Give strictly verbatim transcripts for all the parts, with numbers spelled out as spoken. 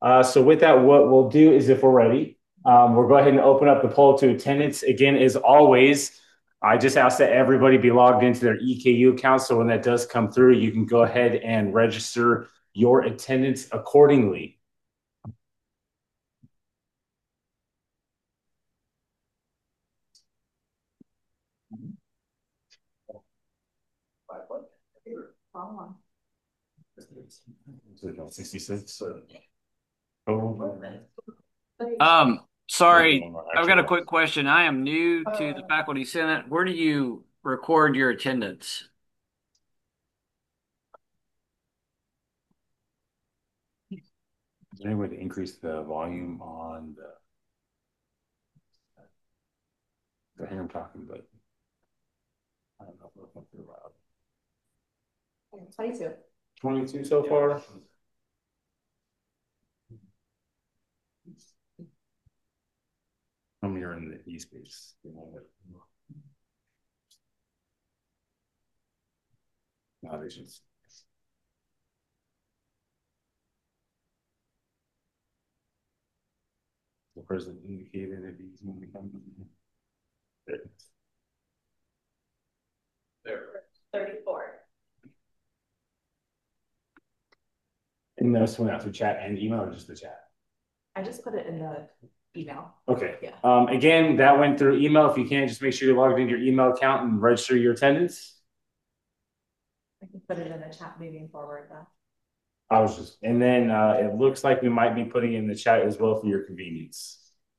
Uh, so with that, what we'll do is if we're ready, um, we'll go ahead and open up the poll to attendance. Again, as always, I just ask that everybody be logged into their E K U account. So when that does come through, you can go ahead and register your attendance accordingly. sixty-six. Um, sorry, I've got a quick question. I am new to the faculty senate. Where do you record your attendance? Is there any way to increase the volume on the, I hear him talking, but I don't know if it'll come through loud. twenty-two. twenty-two so far? How many are in the E space? No, they should. The person indicated if he's going to come. There. There. thirty-four. And those went out through chat and email or just the chat? I just put it in the email. Okay. Yeah. Um, again, that went through email. If you can, just make sure you're logged into your email account and register your attendance. I can put it in the chat moving forward though. I was just, and then uh, it looks like we might be putting in the chat as well for your convenience.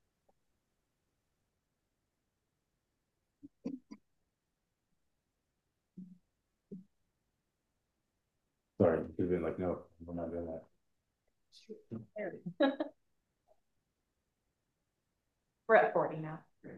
Sorry, you could have been like, no, we're not doing that. We're at forty now.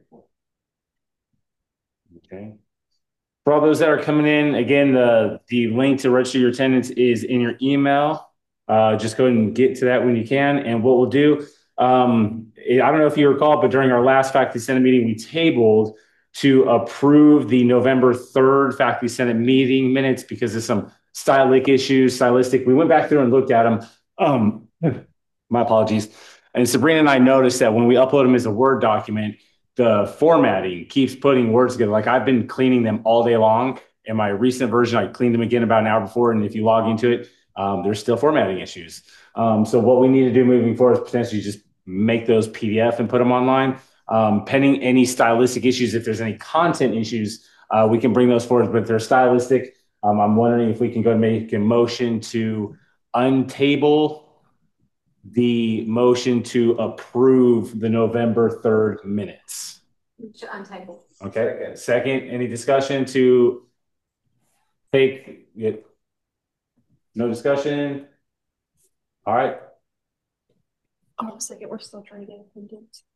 Okay. For all those that are coming in, again, the, the link to register your attendance is in your email. Uh, just go ahead and get to that when you can. And what we'll do, um, I don't know if you recall, but during our last Faculty Senate meeting, we tabled to approve the November third Faculty Senate meeting minutes because there's some stylistic issues, stylistic. We went back through and looked at them. Um, my apologies. And Sabrina and I noticed that when we upload them as a Word document, the formatting keeps putting words together. Like I've been cleaning them all day long. In my recent version, I cleaned them again about an hour before. And if you log into it, um, there's still formatting issues. Um, so what we need to do moving forward is potentially just make those P D F and put them online. Um, pending any stylistic issues, if there's any content issues, uh, we can bring those forward. But if they're stylistic, um, I'm wondering if we can go and make a motion to untable the motion to approve the November third minutes. To untable. Okay. Second, any discussion to take it? No discussion. All right. Oh, a second, we're still trying to get attendance.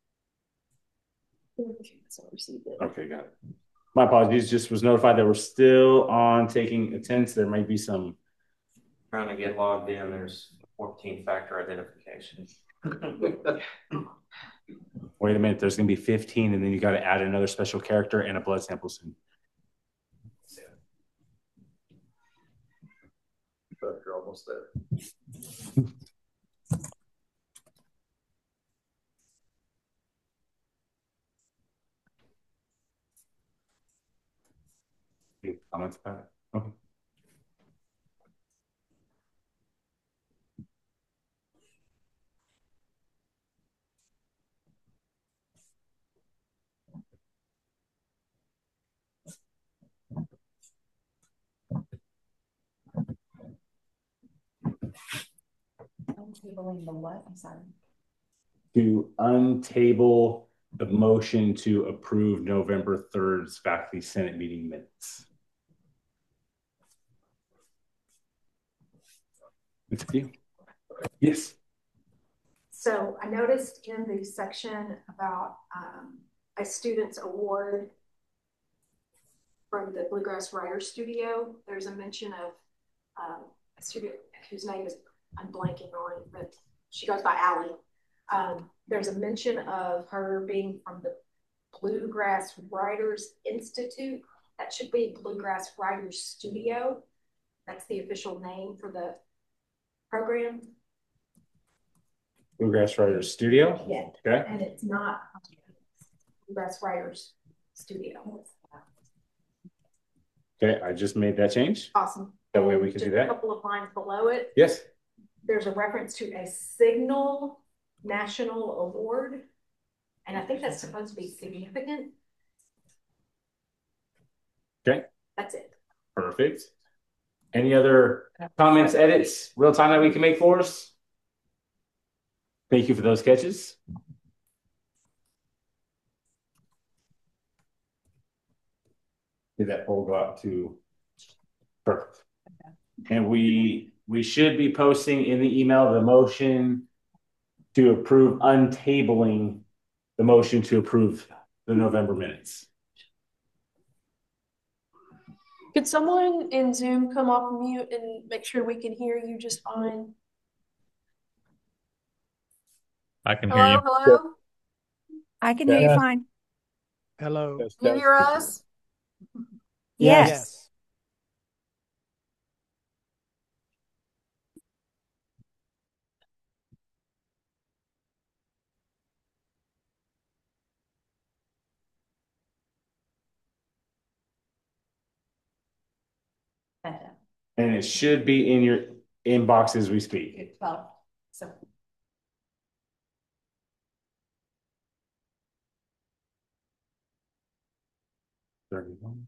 Okay, got it. My apologies. Just was notified that we're still on taking attendance. There might be some trying to get logged in. There's fourteen factor identification. Wait a minute. There's going to be fifteen, and then you got to add another special character and a blood sample soon. But you're almost there. Any comments about it? Okay. Untabling the what? I'm sorry. To untable the motion to approve November third's Faculty Senate meeting minutes. It's you. Yes. So I noticed in the section about um, a student's award from the Bluegrass Writer Studio, there's a mention of um, a student whose name is, I'm blanking on, but she goes by Allie. Um, there's a mention of her being from the Bluegrass Writers Institute. That should be Bluegrass Writers Studio. That's the official name for the program. Bluegrass Writers Studio. Yeah. Okay. And it's not Bluegrass Writers Studio. Okay, I just made that change. Awesome. That way we can Just do that. A couple of lines below it. Yes. There's a reference to a Signal National Award. And I think that's supposed to be significant. Okay. That's it. Perfect. Any other comments, edits, real time that we can make for us? Thank you for those catches. Did that poll go out to perfect? And we we should be posting in the email the motion to approve untabling the motion to approve the November minutes. Could someone in Zoom come off mute and make sure we can hear you just fine? I can Hello, hear you. hello. I can hear you fine. Hello. Can you hear us? Yes. Yes. And it should be in your inbox as we speak. Well, so. thirty-one.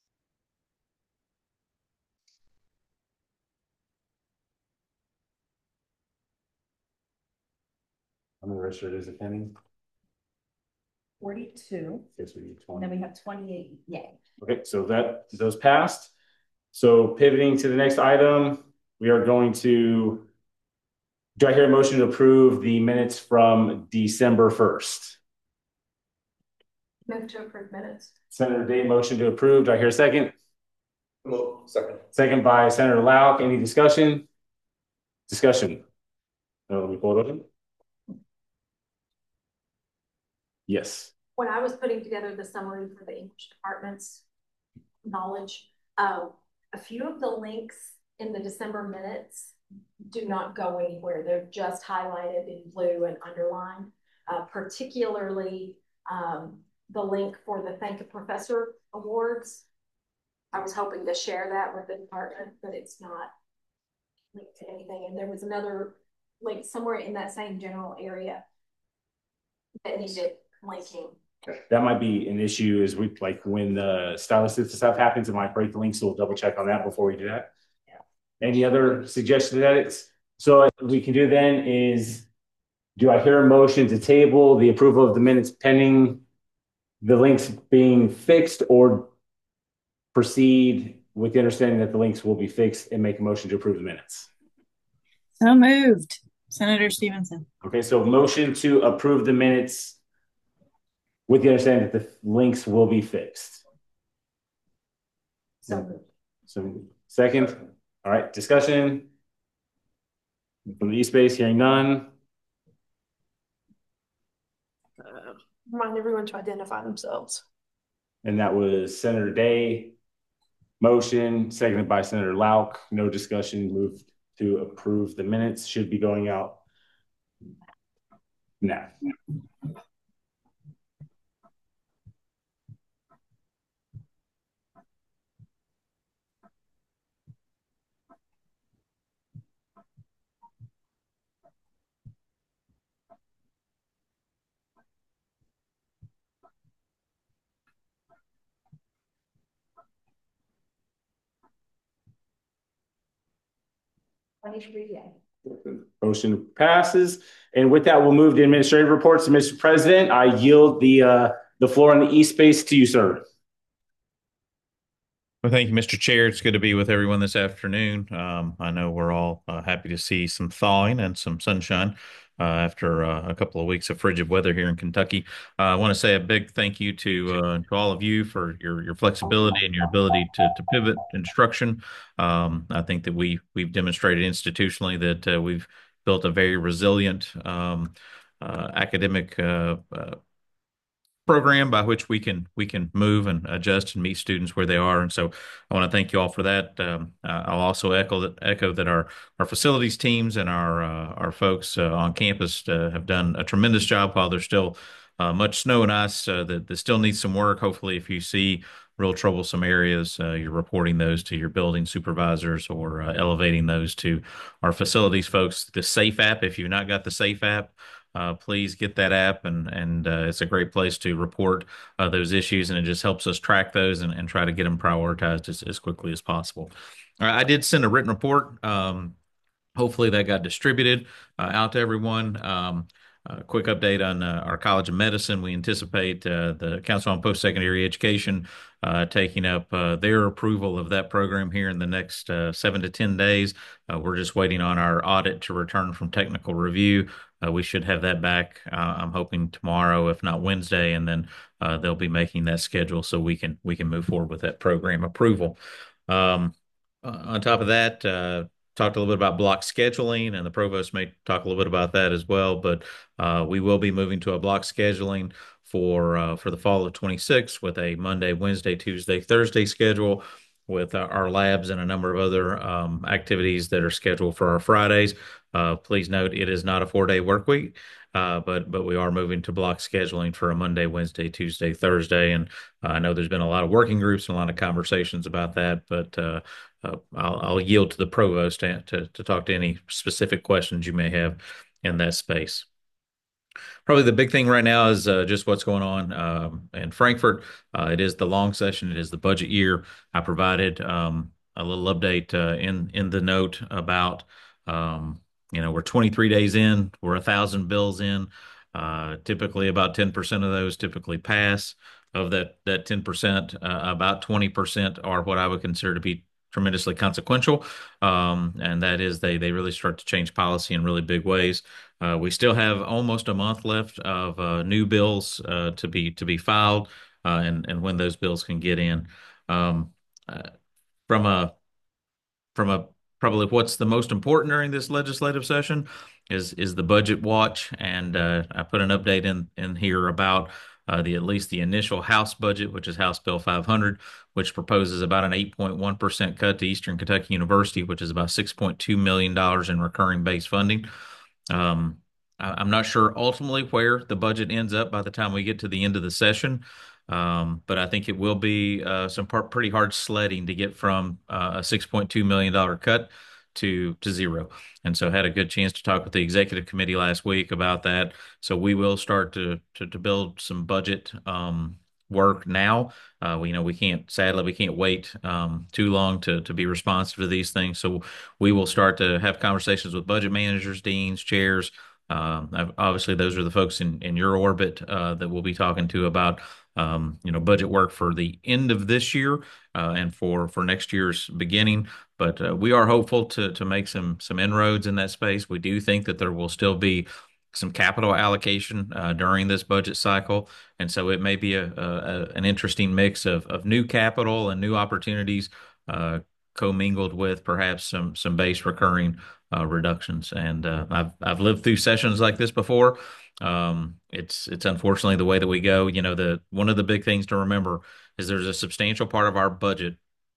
How many registers is attending? forty-two. Yes, we need And twenty. then we have twenty-eight. Yay. Okay, so that those passed. So pivoting to the next item, we are going to, do I hear a motion to approve the minutes from December first? Move to approve minutes. Senator Day, motion to approve. Do I hear a second? Well, second. Second by Senator Lauk. Any discussion? Discussion. No, let me pull it open. Yes. When I was putting together the summary for the English department's knowledge, um, a few of the links in the December minutes do not go anywhere. They're just highlighted in blue and underlined, uh, particularly um, the link for the Thank a Professor Awards. I was hoping to share that with the department, but it's not linked to anything. And there was another link somewhere in that same general area that needed linking. Okay. That might be an issue is we like when the stylist stuff happens, it might break the link. So we'll double check on that before we do that. Yeah. Any other suggested edits? So what we can do then is, do I hear a motion to table the approval of the minutes pending the links being fixed, or proceed with the understanding that the links will be fixed and make a motion to approve the minutes? So moved. Senator Stevenson. Okay, so motion to approve the minutes with the understanding that the links will be fixed. So, So second, all right, discussion from the East Base, hearing none. Uh, remind everyone to identify themselves. And that was Senator Day. Motion, seconded by Senator Lauk. No discussion, moved to approve the minutes. Should be going out now. twenty-three yay. Motion passes. And with that, we'll move to administrative reports. Mister President, I yield the uh, the floor on the East Base to you, sir. Well, thank you, Mister Chair. It's good to be with everyone this afternoon. Um, I know we're all uh, happy to see some thawing and some sunshine uh, after uh, a couple of weeks of frigid weather here in Kentucky. Uh, I want to say a big thank you to uh, to all of you for your your flexibility and your ability to to pivot instruction. Um, I think that we we've demonstrated institutionally that uh, we've built a very resilient um, uh, academic uh, uh, program by which we can we can move and adjust and meet students where they are. And so I want to thank you all for that. Um, uh, I'll also echo that echo that our our facilities teams and our uh, our folks uh, on campus uh, have done a tremendous job. While there's still uh, much snow and ice uh, that, that still needs some work. Hopefully, if you see real troublesome areas, uh, you're reporting those to your building supervisors or uh, elevating those to our facilities folks. The SAFE app, if you've not got the SAFE app, uh, please get that app, and and uh, it's a great place to report uh, those issues, and it just helps us track those and, and try to get them prioritized as, as quickly as possible. All right, I did send a written report. Um, hopefully that got distributed uh, out to everyone. Um, a quick update on uh, our College of Medicine. We anticipate uh, the Council on Post-Secondary Education uh, taking up uh, their approval of that program here in the next uh, seven to ten days. Uh, we're just waiting on our audit to return from technical review. Uh, we should have that back. Uh, I'm hoping tomorrow, if not Wednesday, and then uh, they'll be making that schedule so we can we can move forward with that program approval. Um, uh, on top of that, uh, talked a little bit about block scheduling, and the provost may talk a little bit about that as well. But uh, we will be moving to a block scheduling for uh, for the fall of twenty-six with a Monday, Wednesday, Tuesday, Thursday schedule with uh, our labs and a number of other um, activities that are scheduled for our Fridays. Uh, please note it is not a four-day work week, uh, but but we are moving to block scheduling for a Monday, Wednesday, Tuesday, Thursday, and uh, I know there's been a lot of working groups and a lot of conversations about that, but uh, uh, I'll, I'll yield to the provost to, to to talk to any specific questions you may have in that space. Probably the big thing right now is uh, just what's going on um, in Frankfort. Uh, it is the long session. It is the budget year. I provided um, a little update uh, in in the note about um, you know we're twenty-three days in. We're a thousand bills in. Uh, typically, about ten percent of those typically pass. Of that that ten percent, uh, about twenty percent are what I would consider to be tremendously consequential, um, and that is they they really start to change policy in really big ways. Uh, we still have almost a month left of uh, new bills uh, to be to be filed, uh, and and when those bills can get in. Um, uh, from a from a probably what's the most important during this legislative session is is the budget watch, and uh, I put an update in in here about uh, the at least the initial House budget, which is House Bill five hundred, which proposes about an eight point one percent cut to Eastern Kentucky University, which is about six point two million dollars in recurring base funding. Um, I, am not sure ultimately where the budget ends up by the time we get to the end of the session, um, but I think it will be uh, some part, pretty hard sledding to get from uh, a six point two million dollars cut to to zero. And so had a good chance to talk with the executive committee last week about that. So we will start to to, to build some budget um, work now. Uh, we you know we can't sadly we can't wait um, too long to to be responsive to these things. So we will start to have conversations with budget managers, deans, chairs. Um, obviously, those are the folks in in your orbit uh, that we'll be talking to about um, you know budget work for the end of this year uh, and for for next year's beginning. But uh, we are hopeful to to make some some inroads in that space. We do think that there will still be some capital allocation uh, during this budget cycle, and so it may be a, a an interesting mix of of new capital and new opportunities uh, commingled with perhaps some some base recurring uh, reductions. And uh, I've I've lived through sessions like this before. Um, it's it's unfortunately the way that we go. You know, the one of the big things to remember is there's a substantial part of our budget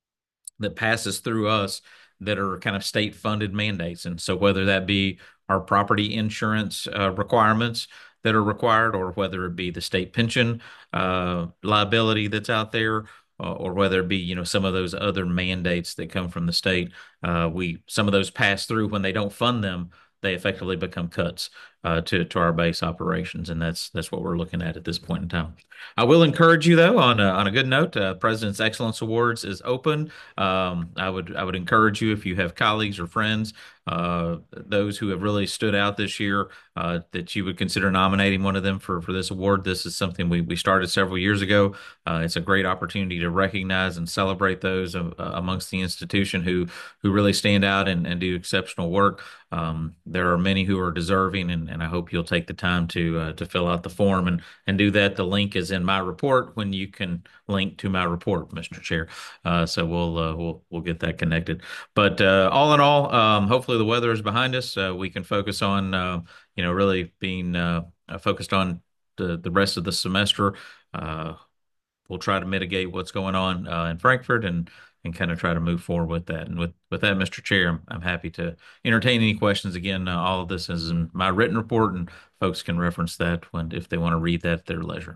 that passes through us that are kind of state funded mandates. And so whether that be our property insurance uh, requirements that are required, or whether it be the state pension uh, liability that's out there, uh, or whether it be, you know, some of those other mandates that come from the state, uh, we some of those pass through. When they don't fund them, they effectively become cuts uh, to to our base operations, and that's that's what we're looking at at this point in time. I will encourage you, though, on a, on a good note. Uh, President's Excellence Awards is open. Um, I would I would encourage you, if you have colleagues or friends, uh, those who have really stood out this year, uh, that you would consider nominating one of them for for this award. This is something we we started several years ago. Uh, it's a great opportunity to recognize and celebrate those uh, amongst the institution who who really stand out and, and do exceptional work. Um, there are many who are deserving, and, and I hope you'll take the time to uh, to fill out the form and and do that. The link is in my report when you can link to my report, Mister Chair. Uh, so we'll uh, we'll we'll get that connected. But uh, all in all, um, hopefully the weather is behind us. Uh, we can focus on uh, you know really being uh, focused on the the rest of the semester uh, we'll try to mitigate what's going on uh, in Frankfurt and and kind of try to move forward with that. And with with that, Mister Chair, I'm, I'm happy to entertain any questions. Again, uh, all of this is in my written report, and folks can reference that when if they want to read that at their leisure.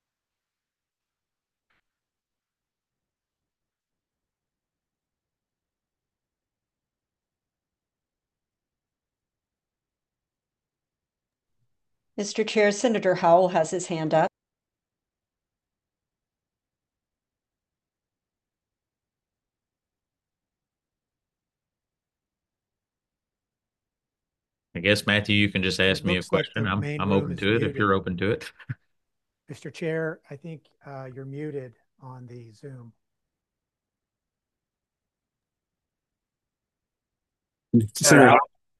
Mister Chair, Senator Howell has his hand up. I guess, Matthew, you can just ask It me a looks like question. the I'm main I'm room open is to it if muted. you're open to it. Mister Chair, I think uh, you're muted on the Zoom. Senator,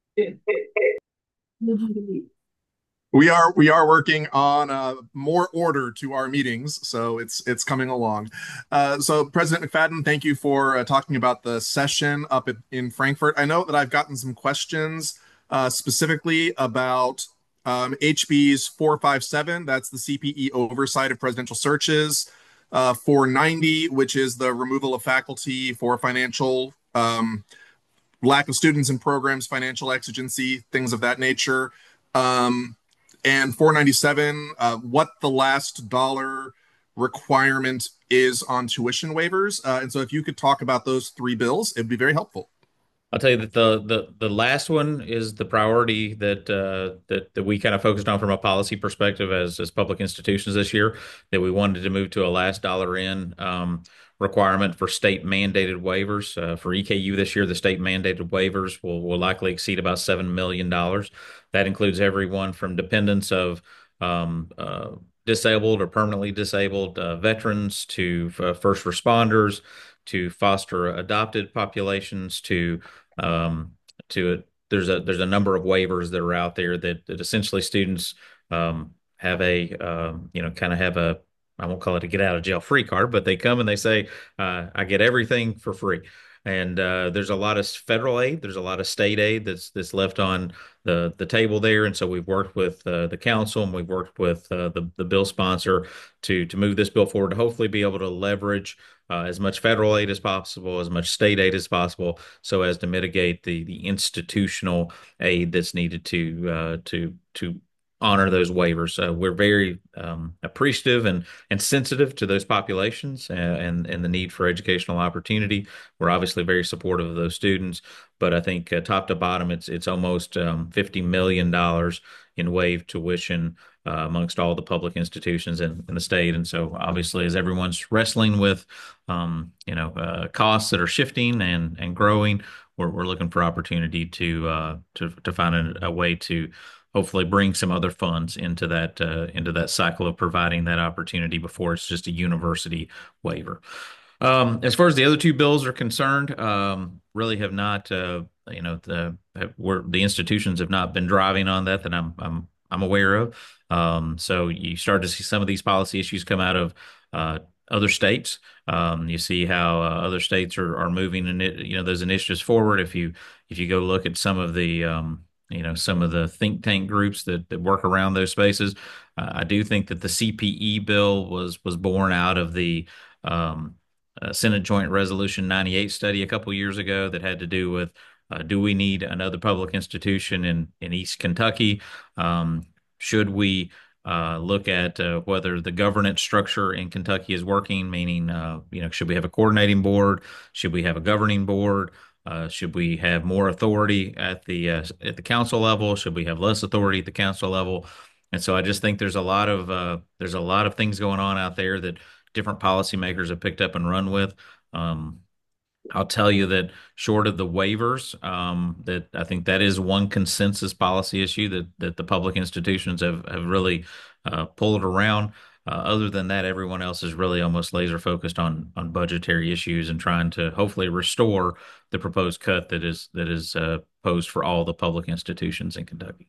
We are we are working on uh, more order to our meetings, so it's it's coming along. Uh, so, President McFadden, thank you for uh, talking about the session up at, in Frankfurt. I know that I've gotten some questions uh, specifically about um, H B's four fifty-seven. That's the C P E oversight of presidential searches. Uh, four ninety, which is the removal of faculty for financial um, lack of students in programs, financial exigency, things of that nature. Um, and four ninety-seven, uh, what the last dollar requirement is on tuition waivers. Uh, and so if you could talk about those three bills, it'd be very helpful. I'll tell you that the the the last one is the priority that uh, that that we kind of focused on from a policy perspective as as public institutions this year. That we wanted to move to a last dollar in um, requirement for state mandated waivers uh, for E K U this year. The state mandated waivers will will likely exceed about seven million dollars. That includes everyone from dependents of um, uh, disabled or permanently disabled uh, veterans to uh, first responders to foster adopted populations to um, to it. There's a there's a number of waivers that are out there that, that essentially students um, have a um, you know kind of have a I won't call it a get out of jail free card, but they come and they say uh, I get everything for free. And uh, there's a lot of federal aid, there's a lot of state aid that's that's left on the the table there, and so we've worked with uh, the council and we've worked with uh, the the bill sponsor to to move this bill forward to hopefully be able to leverage uh, as much federal aid as possible, as much state aid as possible, so as to mitigate the the institutional aid that's needed to uh, to to honor those waivers. Uh, we're very um, appreciative and and sensitive to those populations and, and and the need for educational opportunity. We're obviously very supportive of those students, but I think uh, top to bottom, it's it's almost um, fifty million dollars in waived tuition uh, amongst all the public institutions in, in the state. And so obviously, as everyone's wrestling with, um, you know, uh, costs that are shifting and, and growing, we're, we're looking for opportunity to, uh, to, to find a, a way to hopefully bring some other funds into that, uh, into that cycle of providing that opportunity before it's just a university waiver. Um, as far as the other two bills are concerned, um, really have not, uh, you know, the, we're, the institutions have not been driving on that that I'm, I'm, I'm aware of. Um, so you start to see some of these policy issues come out of uh, other states. Um, you see how uh, other states are, are moving and you know those initiatives forward. If you if you go look at some of the um, you know some of the think tank groups that that work around those spaces, uh, I do think that the C P E bill was was born out of the um, uh, Senate Joint Resolution ninety-eight study a couple years ago that had to do with uh, do we need another public institution in in East Kentucky? Um, should we uh, look at uh, whether the governance structure in Kentucky is working? Meaning, uh, you know, should we have a coordinating board? Should we have a governing board? Uh, should we have more authority at the uh, at the council level? Should we have less authority at the council level? And so I just think there's a lot of uh, there's a lot of things going on out there that different policymakers have picked up and run with. Um, I'll tell you that short of the waivers, um, that I think that is one consensus policy issue that that the public institutions have have really uh, pulled around. Uh, other than that, everyone else is really almost laser focused on on budgetary issues and trying to hopefully restore the proposed cut that is that is uh, posed for all the public institutions in Kentucky.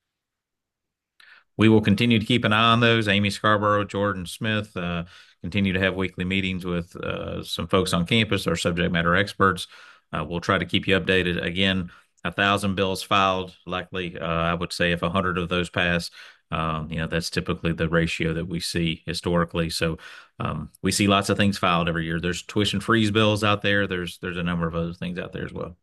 We will continue to keep an eye on those. Amy Scarborough, Jordan Smith, uh, continue to have weekly meetings with uh, some folks on campus, our subject matter experts. Uh, we'll try to keep you updated. Again, a thousand bills filed. Likely, uh, I would say if a hundred of those pass, Um, you know, that's typically the ratio that we see historically. So um, we see lots of things filed every year. There's tuition freeze bills out there. There's there's a number of other things out there as well.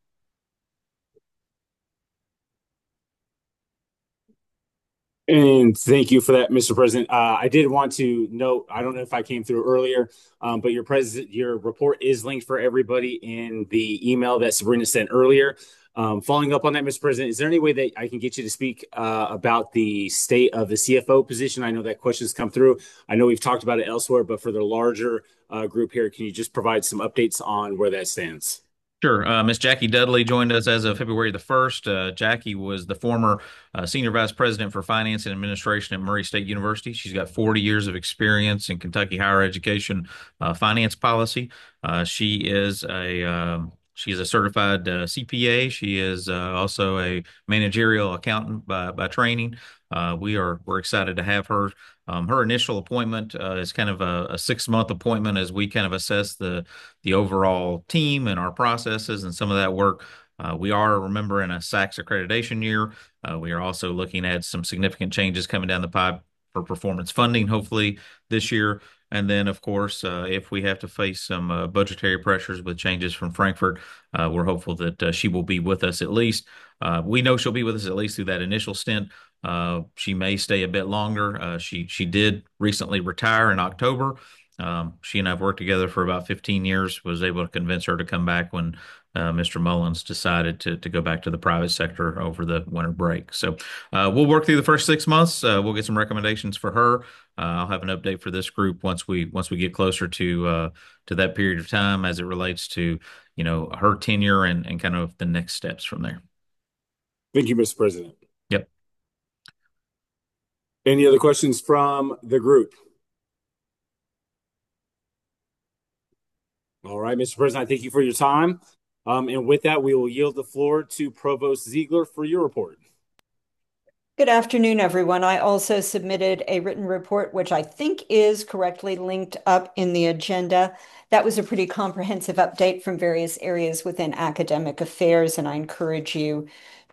And thank you for that, Mister President. Uh, I did want to note, I don't know if I came through earlier, um, but your president, your report is linked for everybody in the email that Sabrina sent earlier. Um, following up on that, Mister President, is there any way that I can get you to speak uh, about the state of the C F O position? I know that question's come through. I know we've talked about it elsewhere, but for the larger uh, group here, can you just provide some updates on where that stands? Sure. Uh, Miss Jackie Dudley joined us as of February the first. Uh, Jackie was the former uh, Senior Vice President for Finance and Administration at Murray State University. She's got forty years of experience in Kentucky higher education uh, finance policy. Uh, she is a um, she is a certified uh, C P A. She is uh, also a managerial accountant by by training. Uh, we are we're excited to have her. Um, her initial appointment uh, is kind of a, a six month appointment as we kind of assess the the overall team and our processes and some of that work. Uh, we are, remember, in a S A C S accreditation year. Uh, we are also looking at some significant changes coming down the pipe for performance funding, hopefully this year. And then, of course, uh, if we have to face some uh, budgetary pressures with changes from Frankfurt, uh, we're hopeful that uh, she will be with us at least. Uh, we know she'll be with us at least through that initial stint. Uh, she may stay a bit longer. Uh, she she did recently retire in October. Um, she and I have worked together for about fifteen years, was able to convince her to come back when uh, Mister Mullins decided to, to go back to the private sector over the winter break. So uh, we'll work through the first six months. Uh, we'll get some recommendations for her. Uh, I'll have an update for this group once we once we get closer to uh, to that period of time as it relates to, you know, her tenure and, and kind of the next steps from there. Thank you, Mister President. Yep. Any other questions from the group? All right, Mister President, I thank you for your time. Um, and with that, we will yield the floor to Provost Ziegler for your report. Good afternoon, everyone. I also submitted a written report, which I think is correctly linked up in the agenda. That was a pretty comprehensive update from various areas within academic affairs, and I encourage you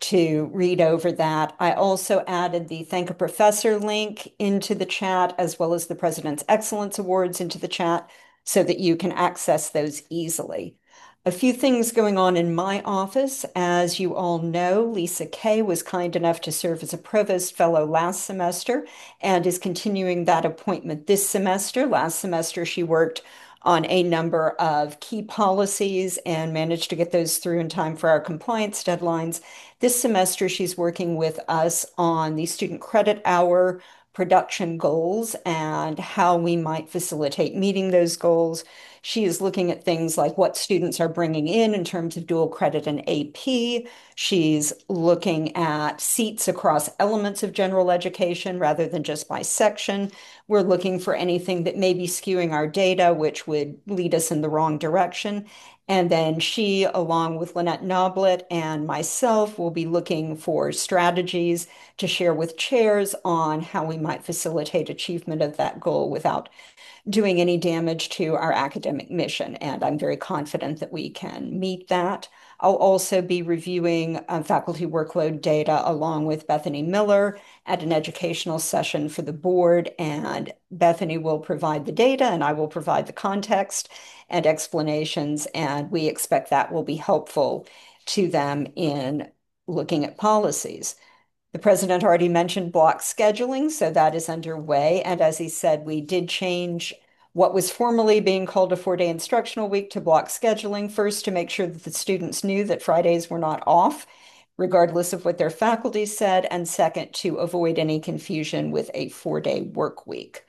to read over that. I also added the Thank a Professor link into the chat, as well as the President's Excellence Awards into the chat, so that you can access those easily. A few things going on in my office. As you all know, Lisa Kay was kind enough to serve as a provost fellow last semester and is continuing that appointment this semester. Last semester, she worked on a number of key policies and managed to get those through in time for our compliance deadlines. This semester, she's working with us on the student credit hour production goals and how we might facilitate meeting those goals. She is looking at things like what students are bringing in in terms of dual credit and A P. She's looking at seats across elements of general education rather than just by section. We're looking for anything that may be skewing our data, which would lead us in the wrong direction. And then she, along with Lynette Noblet and myself, will be looking for strategies to share with chairs on how we might facilitate achievement of that goal without doing any damage to our academic mission. And I'm very confident that we can meet that. I'll also be reviewing um, faculty workload data along with Bethany Miller at an educational session for the board. And Bethany will provide the data and I will provide the context and explanations. And we expect that will be helpful to them in looking at policies. The president already mentioned block scheduling, so that is underway. And as he said, we did change what was formerly being called a four-day instructional week to block scheduling, first to make sure that the students knew that Fridays were not off, regardless of what their faculty said, and second, to avoid any confusion with a four-day work week.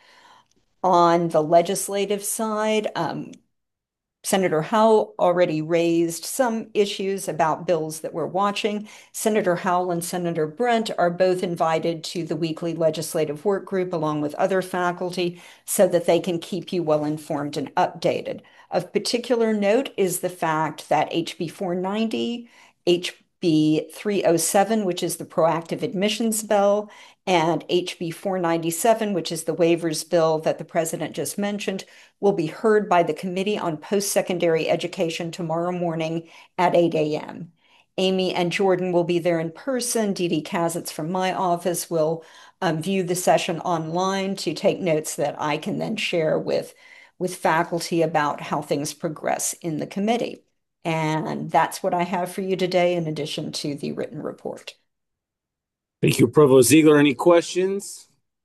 On the legislative side, um, Senator Howell already raised some issues about bills that we're watching. Senator Howell and Senator Brent are both invited to the weekly legislative work group along with other faculty so that they can keep you well informed and updated. Of particular note is the fact that H B four ninety, H B three oh seven, which is the proactive admissions bill, and H B four ninety-seven, which is the waivers bill that the president just mentioned, will be heard by the Committee on Post-Secondary Education tomorrow morning at eight a m Amy and Jordan will be there in person. Dee Dee Kazitz from my office will um, view the session online to take notes that I can then share with, with faculty about how things progress in the committee. And that's what I have for you today, in addition to the written report. Thank you, Provost Ziegler. Any questions?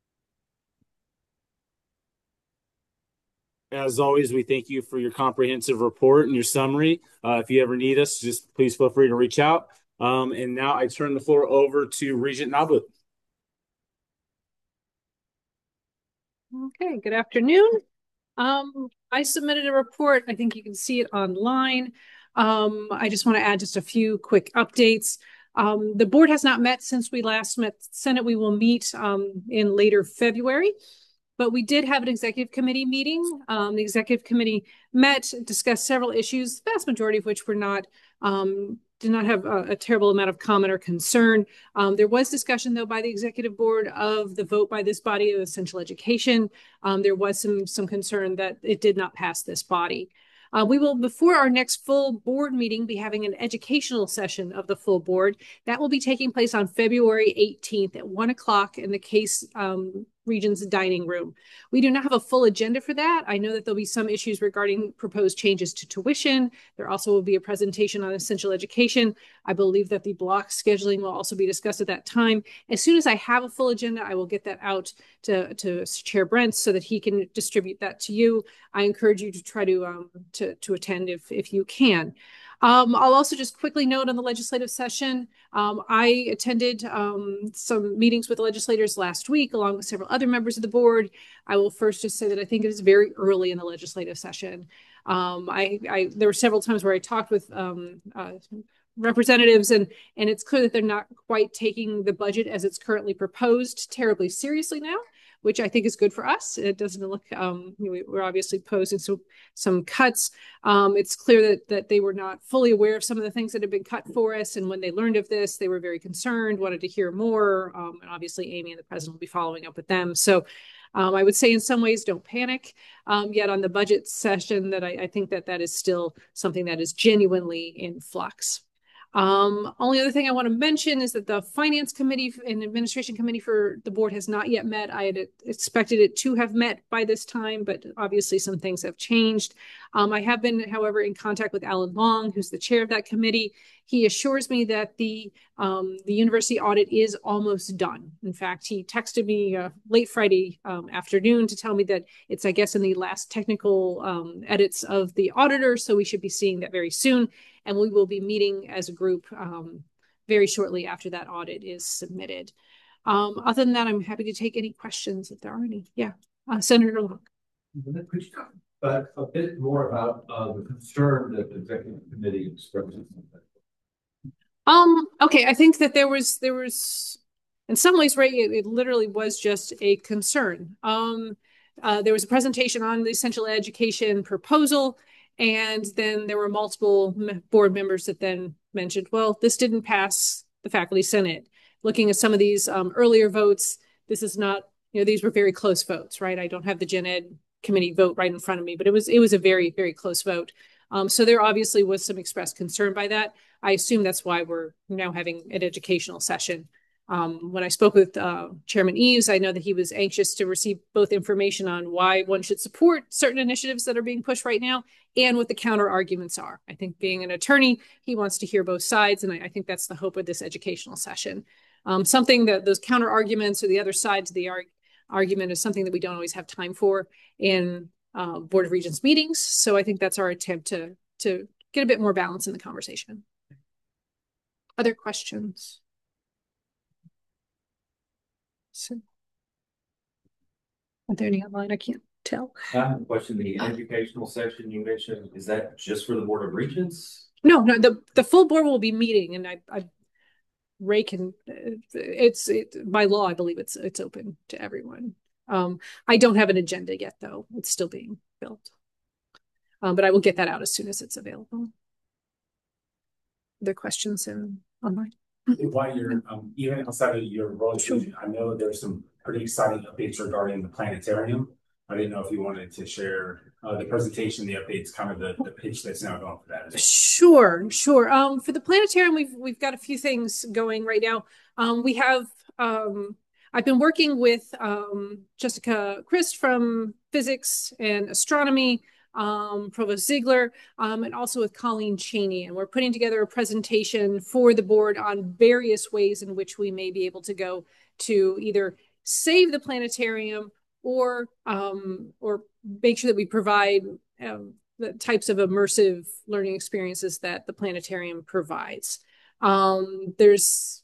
As always, we thank you for your comprehensive report and your summary. Uh, if you ever need us, just please feel free to reach out. Um, and now I turn the floor over to Regent Nabu. Okay, good afternoon. Um, I submitted a report. I think you can see it online. Um, I just want to add just a few quick updates. Um, the board has not met since we last met. Senate, we will meet um, in later February. But we did have an executive committee meeting. Um, the executive committee met, discussed several issues, the vast majority of which were not, um, did not have a, a terrible amount of comment or concern. Um, there was discussion, though, by the executive board of the vote by this body of essential education. Um, there was some, some concern that it did not pass this body. Uh, we will, before our next full board meeting, be having an educational session of the full board. That will be taking place on February eighteenth at one o'clock in the Case um, Region's dining room. We do not have a full agenda for that. I know that there'll be some issues regarding proposed changes to tuition. There also will be a presentation on essential education. I believe that the block scheduling will also be discussed at that time. As soon as I have a full agenda, I will get that out to, to Chair Brent so that he can distribute that to you. I encourage you to try to, um, to, to attend if, if you can. Um, I'll also just quickly note on the legislative session, um, I attended um, some meetings with the legislators last week, along with several other members of the board. I will first just say that I think it is very early in the legislative session. Um, I, I, there were several times where I talked with um, uh, representatives, and, and it's clear that they're not quite taking the budget as it's currently proposed terribly seriously now, which I think is good for us. It doesn't look, um, we're obviously posing some, some cuts. Um, it's clear that, that they were not fully aware of some of the things that have been cut for us. And when they learned of this, they were very concerned, wanted to hear more. Um, and obviously Amy and the president will be following up with them. So um, I would say in some ways, don't panic. Um, yet on the budget session, that I, I think that that is still something that is genuinely in flux. Um, only other thing I want to mention is that the Finance Committee and Administration Committee for the board has not yet met. I had expected it to have met by this time, but obviously some things have changed. Um, I have been, however, in contact with Alan Long, who's the chair of that committee. He assures me that the, um, the university audit is almost done. In fact, he texted me uh, late Friday um, afternoon to tell me that it's, I guess, in the last technical um, edits of the auditor, so we should be seeing that very soon. And we will be meeting as a group um, very shortly after that audit is submitted. Um, other than that, I'm happy to take any questions if there are any. Yeah, uh, Senator Long. Could you talk about a bit more about uh, the concern that the executive committee expressed? Um, okay, I think that there was, there was, in some ways, right, it, it literally was just a concern. Um, uh, there was a presentation on the essential education proposal. And then there were multiple board members that then mentioned, well, this didn't pass the faculty senate. Looking at some of these um, earlier votes, this is not, you know, these were very close votes, right? I don't have the Gen Ed committee vote right in front of me, but it was, it was a very, very close vote. Um, so there obviously was some expressed concern by that. I assume that's why we're now having an educational session. Um, when I spoke with uh, Chairman Eves, I know that he was anxious to receive both information on why one should support certain initiatives that are being pushed right now and what the counter arguments are. I think being an attorney, he wants to hear both sides, and I, I think that's the hope of this educational session. Um, something that those counter arguments or the other sides of the arg argument is something that we don't always have time for in uh, Board of Regents meetings. So I think that's our attempt to, to get a bit more balance in the conversation. Other questions? So, are there any online? I can't tell. I have a question. The educational section you mentioned, is that just for the Board of Regents? No, no, the, the full board will be meeting, and I, I Ray can, it's, it, by law, I believe it's, it's open to everyone. Um, I don't have an agenda yet, though. It's still being built. Um, but I will get that out as soon as it's available. Other questions in online? While you're, um, even outside of your role, sure. I know there's some pretty exciting updates regarding the planetarium. I didn't know if you wanted to share uh, the presentation, the updates, kind of the, the pitch that's now going for that. Sure, sure. Um, for the planetarium, we've we've got a few things going right now. Um, we have, um, I've been working with um, Jessica Christ from physics and astronomy, um, Provost Ziegler, um, and also with Colleen Cheney. And we're putting together a presentation for the board on various ways in which we may be able to go to either save the planetarium or um, or make sure that we provide um, the types of immersive learning experiences that the planetarium provides. Um, there's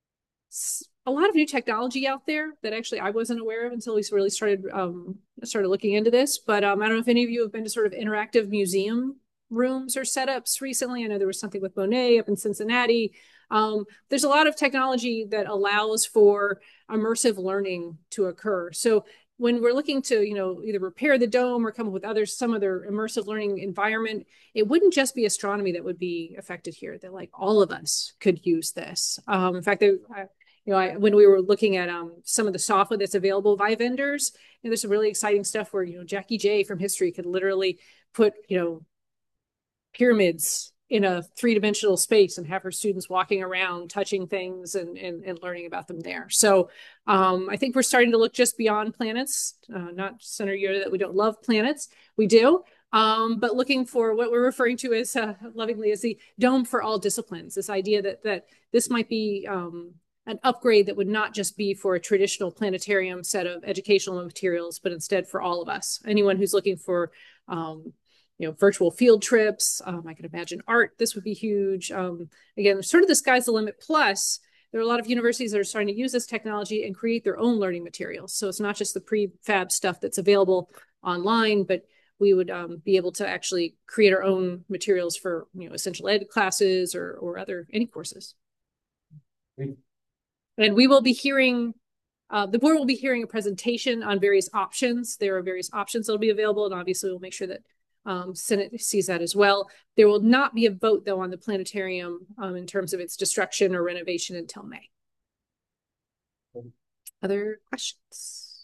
a lot of new technology out there that actually I wasn't aware of until we really started um, started looking into this. But um, I don't know if any of you have been to sort of interactive museum rooms or setups recently. I know there was something with Monet up in Cincinnati. Um, there's a lot of technology that allows for immersive learning to occur. So when we're looking to, you know, either repair the dome or come up with other some other immersive learning environment, it wouldn't just be astronomy that would be affected here. That like all of us could use this. Um, in fact, they, I, you know, I, when we were looking at um, some of the software that's available by vendors, you know, there's some really exciting stuff where, you know, Jackie J from history could literally put, you know, pyramids in a three-dimensional space and have her students walking around, touching things and, and, and learning about them there. So um, I think we're starting to look just beyond planets, uh, not Senator Yoder that we don't love planets, we do, um, but looking for what we're referring to as uh, lovingly as the dome for all disciplines, this idea that, that this might be um, an upgrade that would not just be for a traditional planetarium set of educational materials, but instead for all of us. Anyone who's looking for um, you know, virtual field trips. Um, I can imagine art. This would be huge. Um, again, sort of the sky's the limit. Plus, there are a lot of universities that are starting to use this technology and create their own learning materials. So it's not just the prefab stuff that's available online, but we would um, be able to actually create our own materials for, you know, essential ed classes or, or other, any courses. Great. And we will be hearing Uh, the board will be hearing a presentation on various options. There are various options that will be available, and obviously we'll make sure that um, Senate sees that as well. There will not be a vote, though, on the planetarium um, in terms of its destruction or renovation until May. Other questions?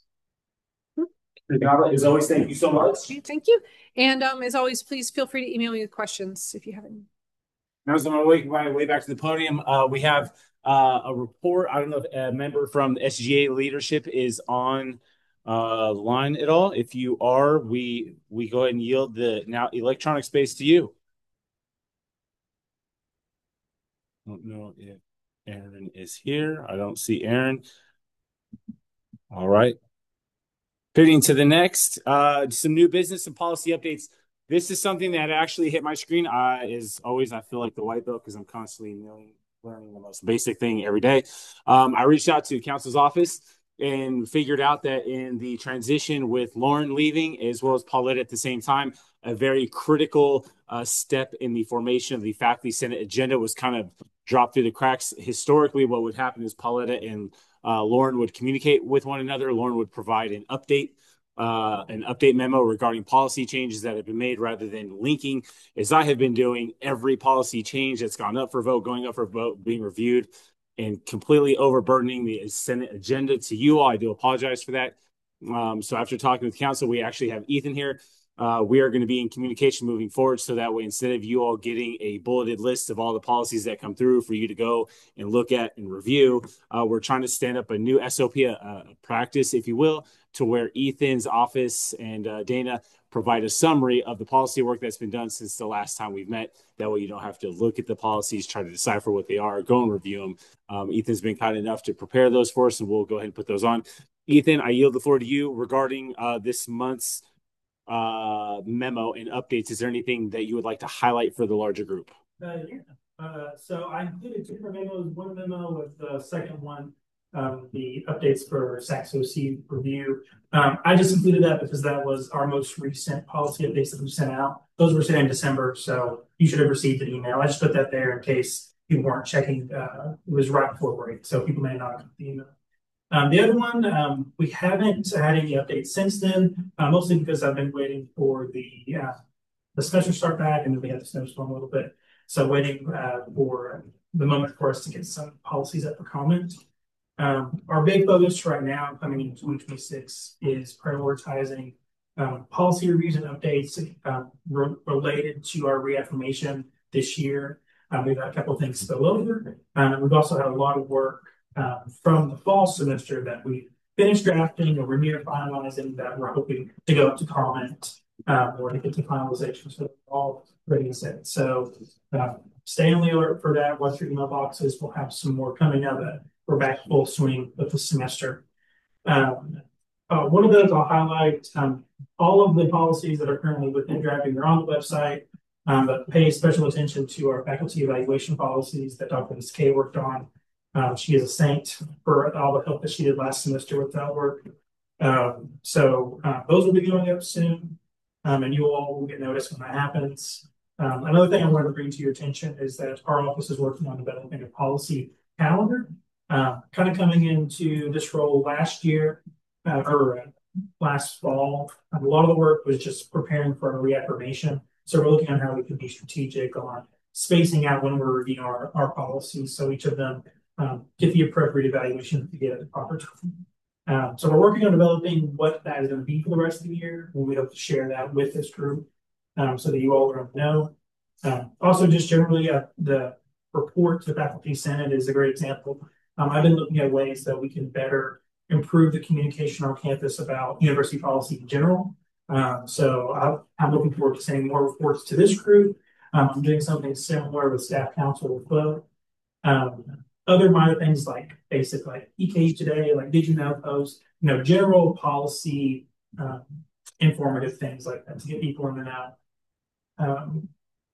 As always, thank you so much. Okay, thank you. And um, as always, please feel free to email me with questions if you have any. Now, as I'm going to make my way back to the podium, uh, we have uh, a report. I don't know if a member from the S G A leadership is on uh, line at all. If you are, we we go ahead and yield the now electronic space to you. I don't know if Aaron is here. I don't see Aaron. All right. Pivoting to the next, uh, some new business and policy updates. This is something that actually hit my screen. Uh, is always, I feel like the white belt because I'm constantly learning the most basic thing every day. Um, I reached out to counsel's office and figured out that in the transition with Lauren leaving as well as Paulette at the same time, a very critical uh, step in the formation of the faculty senate agenda was kind of dropped through the cracks. Historically, what would happen is Paulette and uh, Lauren would communicate with one another. Lauren would provide an update Uh, an update memo regarding policy changes that have been made rather than linking, as I have been doing, every policy change that's gone up for vote, going up for vote, being reviewed, and completely overburdening the Senate agenda to you all. I do apologize for that. Um, so after talking with council, we actually have Ethan here. Uh, we are going to be in communication moving forward so that way, instead of you all getting a bulleted list of all the policies that come through for you to go and look at and review, uh, we're trying to stand up a new S O P, a, a practice, if you will, to where Ethan's office and uh, Dana provide a summary of the policy work that's been done since the last time we've met. That way you don't have to look at the policies, try to decipher what they are, go and review them. Um, Ethan's been kind enough to prepare those for us, and we'll go ahead and put those on. Ethan, I yield the floor to you regarding uh, this month's uh, memo and updates. Is there anything that you would like to highlight for the larger group? Uh, yeah. Uh, so I included two different memos, one memo with the second one, um, the updates for S A C S O C review. Um, I just included that because that was our most recent policy updates that we sent out. Those were sent in December, so you should have received an email. I just put that there in case you weren't checking. Uh, it was right before break, so people may not have got the email. Um, the other one, um, we haven't had any updates since then, uh, mostly because I've been waiting for the uh, the semester start back, and then we had the snowstorm a little bit. So waiting uh, for the moment for us to get some policies up for comment. Um, our big focus right now coming into twenty twenty-six is prioritizing um, policy reviews and updates uh, re related to our reaffirmation this year. Um, we've got a couple of things spill over. Um, we've also had a lot of work um, from the fall semester that we finished drafting or we're near finalizing that we're hoping to go up to comment um, or to get to finalization. So all ready to set. So uh, stay on the alert for that. Watch your email boxes. We'll have some more coming up. Uh, we're back full swing with the semester. Um, uh, one of those I'll highlight, um, all of the policies that are currently within drafting are on the website, um, but pay special attention to our faculty evaluation policies that Doctor Kay worked on. Um, she is a saint for all the help that she did last semester with that work. Um, so uh, those will be going up soon, um, and you all will get notice when that happens. Um, another thing I wanted to bring to your attention is that our office is working on developing a policy calendar. Uh, kind of coming into this role last year, uh, or uh, last fall, a lot of the work was just preparing for a reaffirmation. So we're looking at how we can be strategic on spacing out when we're reviewing our, our policies, so each of them um, get the appropriate evaluation to get at the proper time. Um, so we're working on developing what that is going to be for the rest of the year, and we hope to share that with this group um, so that you all will know. Um, also, just generally, uh, the report to the Faculty Senate is a great example. Um, I've been looking at ways that we can better improve the communication on campus about university policy in general. Um, so I, I'm looking forward to sending more reports to this group. Um, I'm doing something similar with staff council with Flo. Um, other minor things like basic like E K today, like did you know post, you know, general policy, um, informative things like that to get people in and out. Um,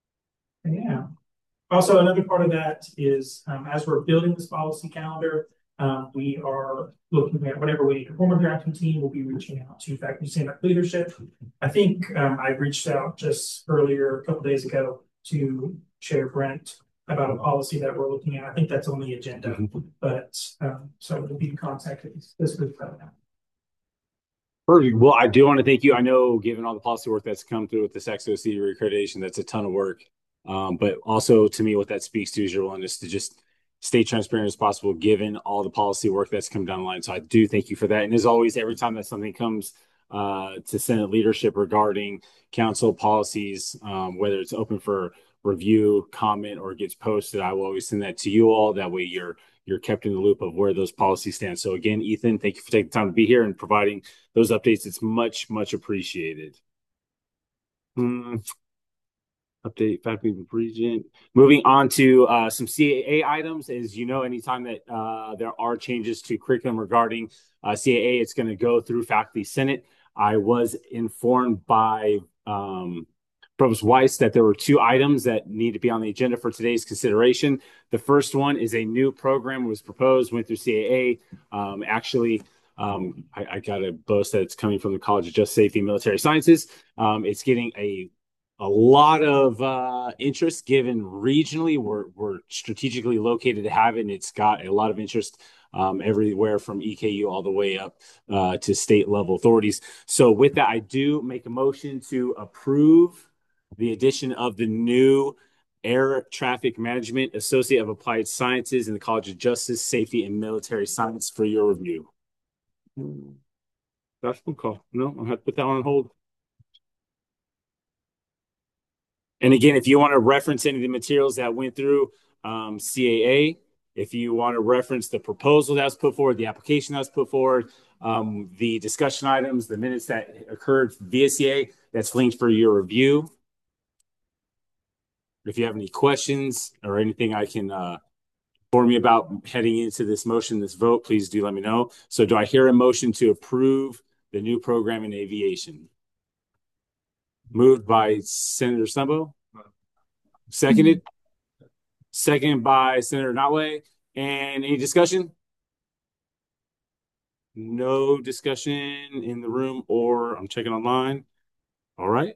yeah. Also, another part of that is um, as we're building this policy calendar, um, we are looking at whatever we need to form a drafting team. We'll be reaching out to faculty senate leadership. I think um, I reached out just earlier, a couple days ago, to Chair Brent about a policy that we're looking at. I think that's on the agenda, mm-hmm. but um, so we'll be in contact with this group right now. Perfect. Well, I do want to thank you. I know, given all the policy work that's come through with this X O C reaccreditation, that's a ton of work. Um, but also to me, what that speaks to is your willingness to just stay transparent as possible, given all the policy work that's come down the line. So I do thank you for that. And as always, every time that something comes uh, to Senate leadership regarding council policies, um, whether it's open for review, comment, or gets posted, I will always send that to you all. That way you're you're kept in the loop of where those policies stand. So again, Ethan, thank you for taking the time to be here and providing those updates. It's much, much appreciated. Hmm. Update faculty regent. Moving on to uh, some C A A items. As you know, anytime that uh, there are changes to curriculum regarding uh, C A A, it's going to go through faculty senate. I was informed by um, Provost Weiss that there were two items that need to be on the agenda for today's consideration. The first one is a new program was proposed, went through C A A. Um, actually, um, I, I got to boast that it's coming from the College of Just Safety and Military Sciences. Um, it's getting a A lot of uh, interest given regionally. We're, we're strategically located to have it, and it's got a lot of interest um, everywhere from E K U all the way up uh, to state level authorities. So with that, I do make a motion to approve the addition of the new Air Traffic Management Associate of Applied Sciences in the College of Justice, Safety, and Military Science for your review. That's a good call. No, I'll have to put that one on hold. And again, if you want to reference any of the materials that went through um, C A A, if you want to reference the proposal that was put forward, the application that was put forward, um, the discussion items, the minutes that occurred via C A A, that's linked for your review. If you have any questions or anything I can uh, inform you about heading into this motion, this vote, please do let me know. So do I hear a motion to approve the new program in aviation? Moved by Senator Stumbo. Seconded. Seconded by Senator Notway. And any discussion? No discussion in the room, or I'm checking online. All right.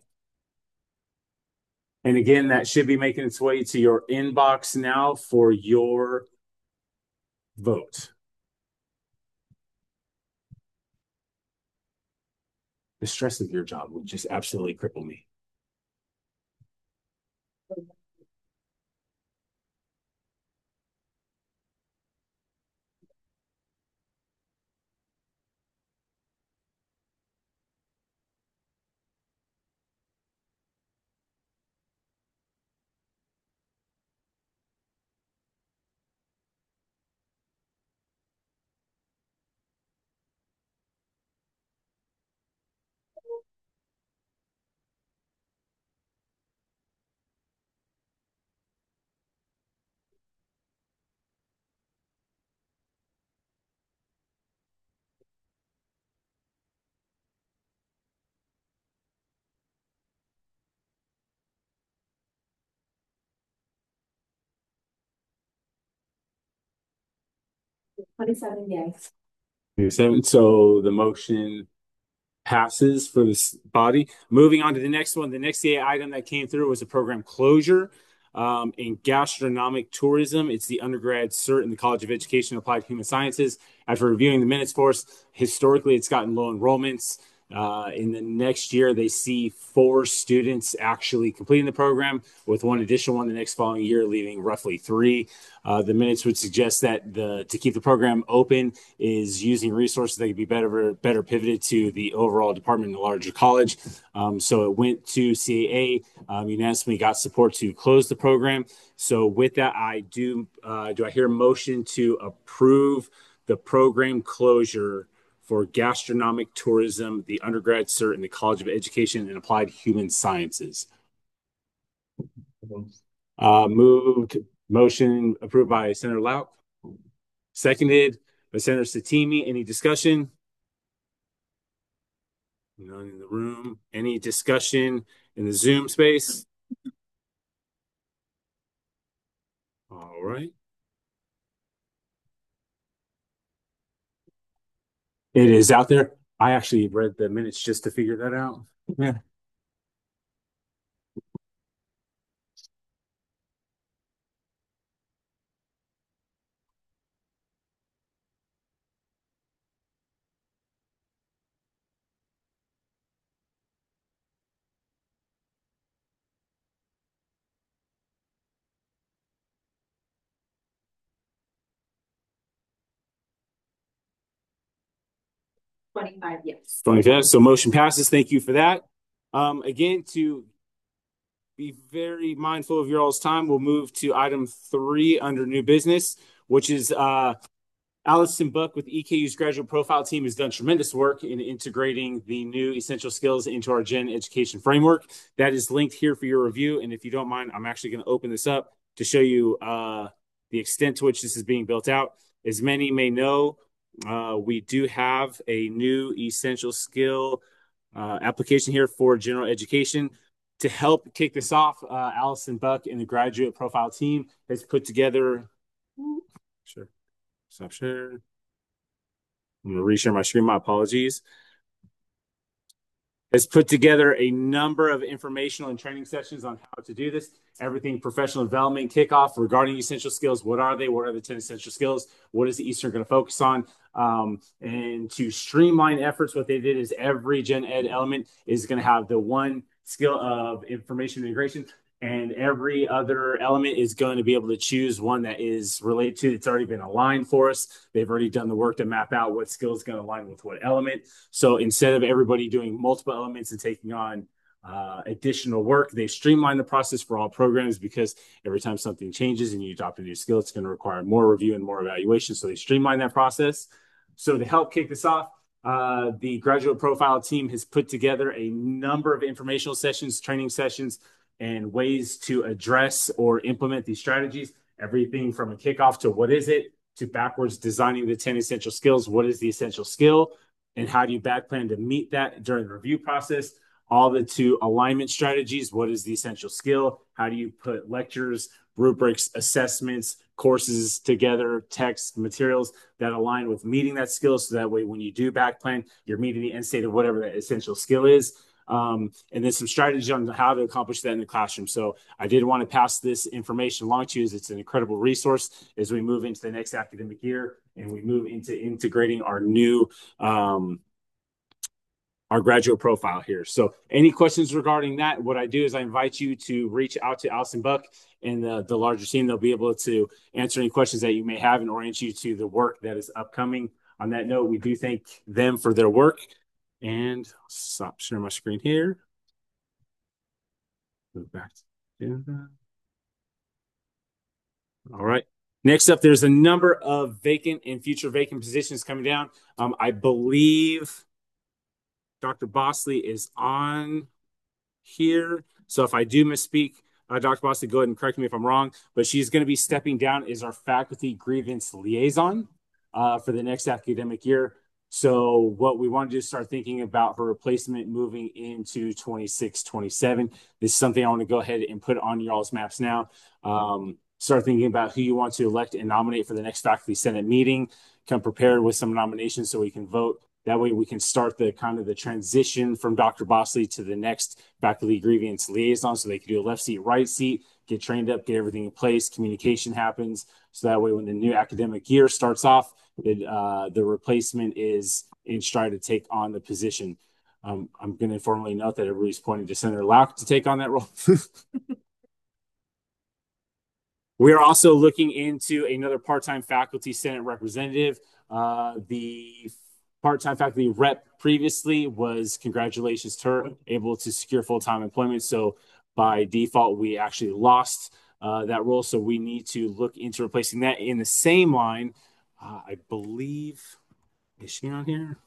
And again, that should be making its way to your inbox now for your vote. The stress of your job would just absolutely cripple me. Twenty-seven yes. Twenty-seven. So the motion passes for this body. Moving on to the next one. The next item that came through was a program closure um, in gastronomic tourism. It's the undergrad cert in the College of Education and Applied Human Sciences. After reviewing the minutes for us, historically it's gotten low enrollments. Uh, in the next year, they see four students actually completing the program, with one additional one the next following year, leaving roughly three. Uh, the minutes would suggest that the to keep the program open is using resources that could be better better pivoted to the overall department in the larger college. Um, so it went to C A A, um, unanimously got support to close the program. So with that, I do uh, do I hear a motion to approve the program closure for gastronomic tourism, the undergrad cert in the College of Education and Applied Human Sciences? Uh, moved, motion approved by Senator Lauk. Seconded by Senator Satimi. Any discussion? None in the room. Any discussion in the Zoom space? All right. It is out there. I actually read the minutes just to figure that out. Yeah. Twenty-five yes. twenty-five. So motion passes. Thank you for that. Um, again, to be very mindful of your all's time, we'll move to item three under new business, which is uh, Allison Buck with E K U's graduate profile team has done tremendous work in integrating the new essential skills into our gen education framework. That is linked here for your review. And if you don't mind, I'm actually going to open this up to show you uh, the extent to which this is being built out. As many may know, uh, we do have a new essential skill uh, application here for general education. To help kick this off, uh, Allison Buck and the graduate profile team has put together, sure. Stop share. I'm going to reshare my screen. My apologies. Has put together a number of informational and training sessions on how to do this. Everything professional development kickoff regarding essential skills. What are they? What are the ten essential skills? What is the Eastern going to focus on? Um, and to streamline efforts, what they did is every gen ed element is going to have the one skill of information integration, and every other element is going to be able to choose one that is related to, it's already been aligned for us. They've already done the work to map out what skill is going to align with what element. So instead of everybody doing multiple elements and taking on uh, additional work, they've streamlined the process for all programs, because every time something changes and you adopt a new skill, it's going to require more review and more evaluation. So they streamline that process. So to help kick this off, uh, the graduate profile team has put together a number of informational sessions, training sessions, and ways to address or implement these strategies. Everything from a kickoff to what is it, to backwards designing the ten essential skills. What is the essential skill and how do you back plan to meet that during the review process? All the to alignment strategies. What is the essential skill? How do you put lectures, rubrics, assessments, courses together, text, materials that align with meeting that skill, so that way when you do back plan, you're meeting the end state of whatever that essential skill is. Um, and then some strategy on how to accomplish that in the classroom. So I did want to pass this information along to you, as it's an incredible resource as we move into the next academic year and we move into integrating our new um, our graduate profile here. So any questions regarding that, what I do is I invite you to reach out to Allison Buck and the, the larger team. They'll be able to answer any questions that you may have and orient you to the work that is upcoming. On that note, we do thank them for their work. And I'll stop sharing my screen here. Move back to that. All right. Next up, there's a number of vacant and future vacant positions coming down. Um, I believe Doctor Bosley is on here. So if I do misspeak, uh, Doctor Bosley, go ahead and correct me if I'm wrong. But she's going to be stepping down as our faculty grievance liaison uh, for the next academic year. So what we want to do is start thinking about her replacement moving into twenty-six, twenty-seven. This is something I want to go ahead and put on y'all's maps now. Um, start thinking about who you want to elect and nominate for the next faculty senate meeting. Come prepared with some nominations so we can vote. That way we can start the kind of the transition from Doctor Bosley to the next faculty grievance liaison, so they can do a left seat, right seat, get trained up, get everything in place, communication happens. So that way when the new academic year starts off, it, uh, the replacement is in stride to take on the position. Um, I'm going to formally note that everybody's pointing to Senator Lauck to take on that role. We are also looking into another part-time faculty senate representative. Uh, the part-time faculty rep previously was, congratulations to her, able to secure full-time employment. So by default, we actually lost uh, that role. So we need to look into replacing that. In the same line, uh, I believe, is she on here?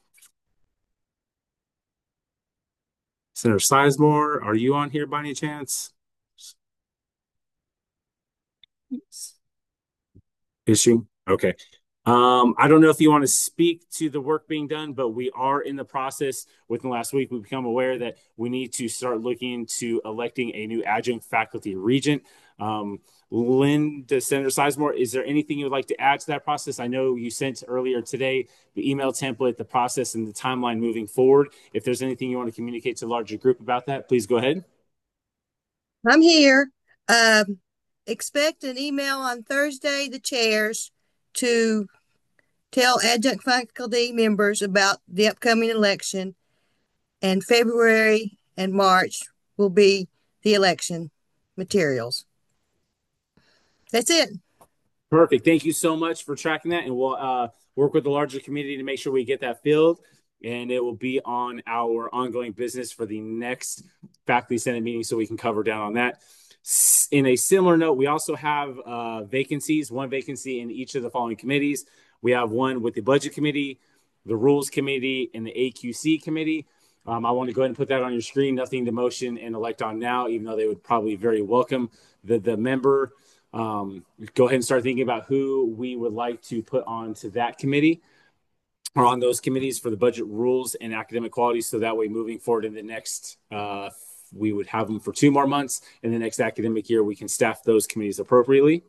Senator Sizemore, are you on here by any chance? Is she? Okay. Um, I don't know if you want to speak to the work being done, but we are in the process. Within the last week, we've become aware that we need to start looking into electing a new adjunct faculty regent. Um, Linda, Senator Sizemore, is there anything you would like to add to that process? I know you sent earlier today the email template, the process, and the timeline moving forward. If there's anything you want to communicate to a larger group about that, please go ahead. I'm here. Um, expect an email on Thursday, the chairs, to tell adjunct faculty members about the upcoming election, and February and March will be the election materials. That's it. Perfect. Thank you so much for tracking that, and we'll uh, work with the larger community to make sure we get that filled, and it will be on our ongoing business for the next faculty senate meeting so we can cover down on that. In a similar note, we also have uh, vacancies, one vacancy in each of the following committees. We have one with the budget committee, the rules committee, and the A Q C committee. Um, I want to go ahead and put that on your screen, nothing to motion and elect on now, even though they would probably very welcome the, the member. Um, go ahead and start thinking about who we would like to put onto that committee or on those committees for the budget, rules, and academic quality. So that way, moving forward in the next, uh, we would have them for two more months. In the next academic year, we can staff those committees appropriately.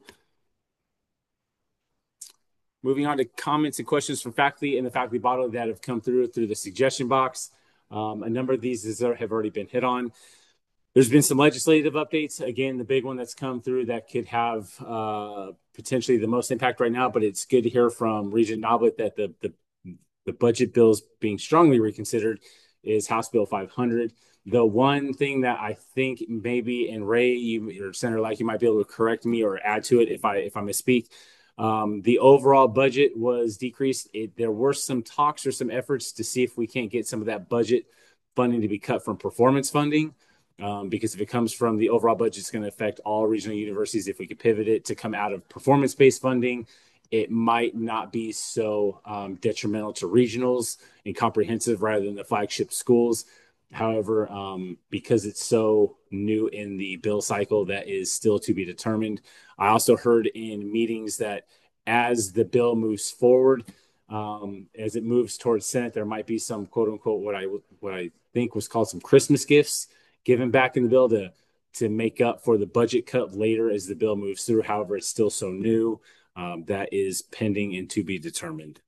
Moving on to comments and questions from faculty and the faculty body that have come through through the suggestion box. Um, a number of these have already been hit on. There's been some legislative updates. Again, the big one that's come through that could have uh, potentially the most impact right now, but it's good to hear from Regent Noblitt that the, the, the budget bills being strongly reconsidered is House Bill five hundred. The one thing that I think maybe, and Ray, you, or Senator Lack, you might be able to correct me or add to it if I if I misspeak. Um, the overall budget was decreased. It, there were some talks or some efforts to see if we can't get some of that budget funding to be cut from performance funding. Um, because if it comes from the overall budget, it's going to affect all regional universities. If we could pivot it to come out of performance-based funding, it might not be so um, detrimental to regionals and comprehensive rather than the flagship schools. However, um, because it's so new in the bill cycle, that is still to be determined. I also heard in meetings that as the bill moves forward, um, as it moves towards Senate, there might be some quote unquote, what I, what I think was called some Christmas gifts given back in the bill to, to make up for the budget cut later as the bill moves through. However, it's still so new. Um, that is pending and to be determined.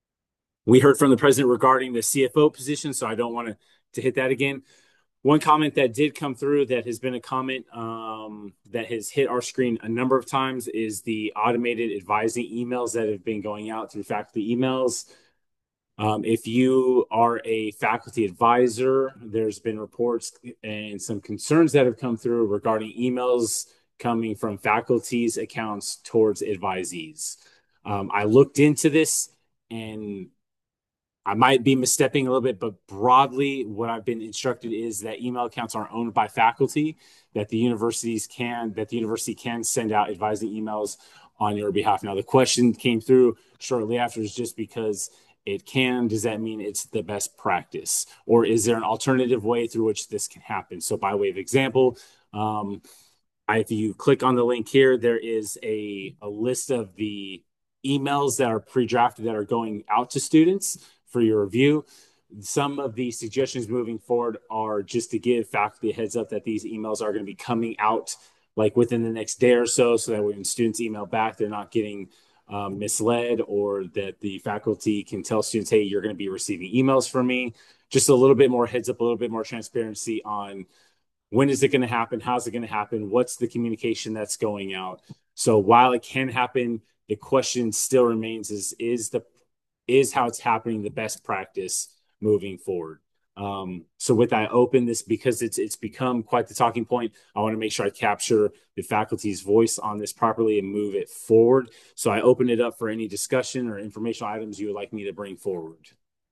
We heard from the president regarding the C F O position, so I don't want to, to hit that again. One comment that did come through that has been a comment um, that has hit our screen a number of times is the automated advising emails that have been going out through faculty emails. Um, if you are a faculty advisor, there's been reports and some concerns that have come through regarding emails coming from faculty's accounts towards advisees. Um, I looked into this, and I might be misstepping a little bit, but broadly, what I've been instructed is that email accounts are owned by faculty, that the universities can, that the university can send out advising emails on your behalf. Now, the question came through shortly after is just because it can, does that mean it's the best practice? Or is there an alternative way through which this can happen? So by way of example, um, if you click on the link here, there is a, a list of the emails that are pre-drafted that are going out to students for your review. Some of the suggestions moving forward are just to give faculty a heads up that these emails are going to be coming out like within the next day or so, so that when students email back, they're not getting um, misled, or that the faculty can tell students, hey, you're going to be receiving emails from me. Just a little bit more heads up, a little bit more transparency on when is it going to happen? How's it going to happen? What's the communication that's going out? So while it can happen, the question still remains is, is the, is how it's happening the best practice moving forward? Um, so with that, I open this because it's, it's become quite the talking point. I want to make sure I capture the faculty's voice on this properly and move it forward. So I open it up for any discussion or informational items you would like me to bring forward.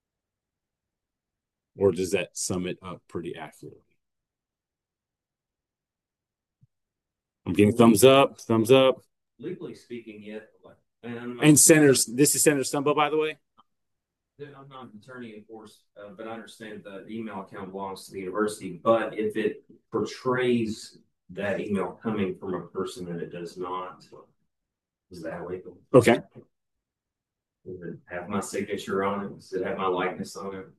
Or does that sum it up pretty accurately? I'm getting thumbs up, thumbs up. Legally speaking, yeah. And, and Senator, this is Senator Stumbo, by the way. I'm not an attorney, of course, uh, but I understand the email account belongs to the university. But if it portrays that email coming from a person that it does not, is that legal? Okay. Does it have my signature on it? Does it have my likeness on it?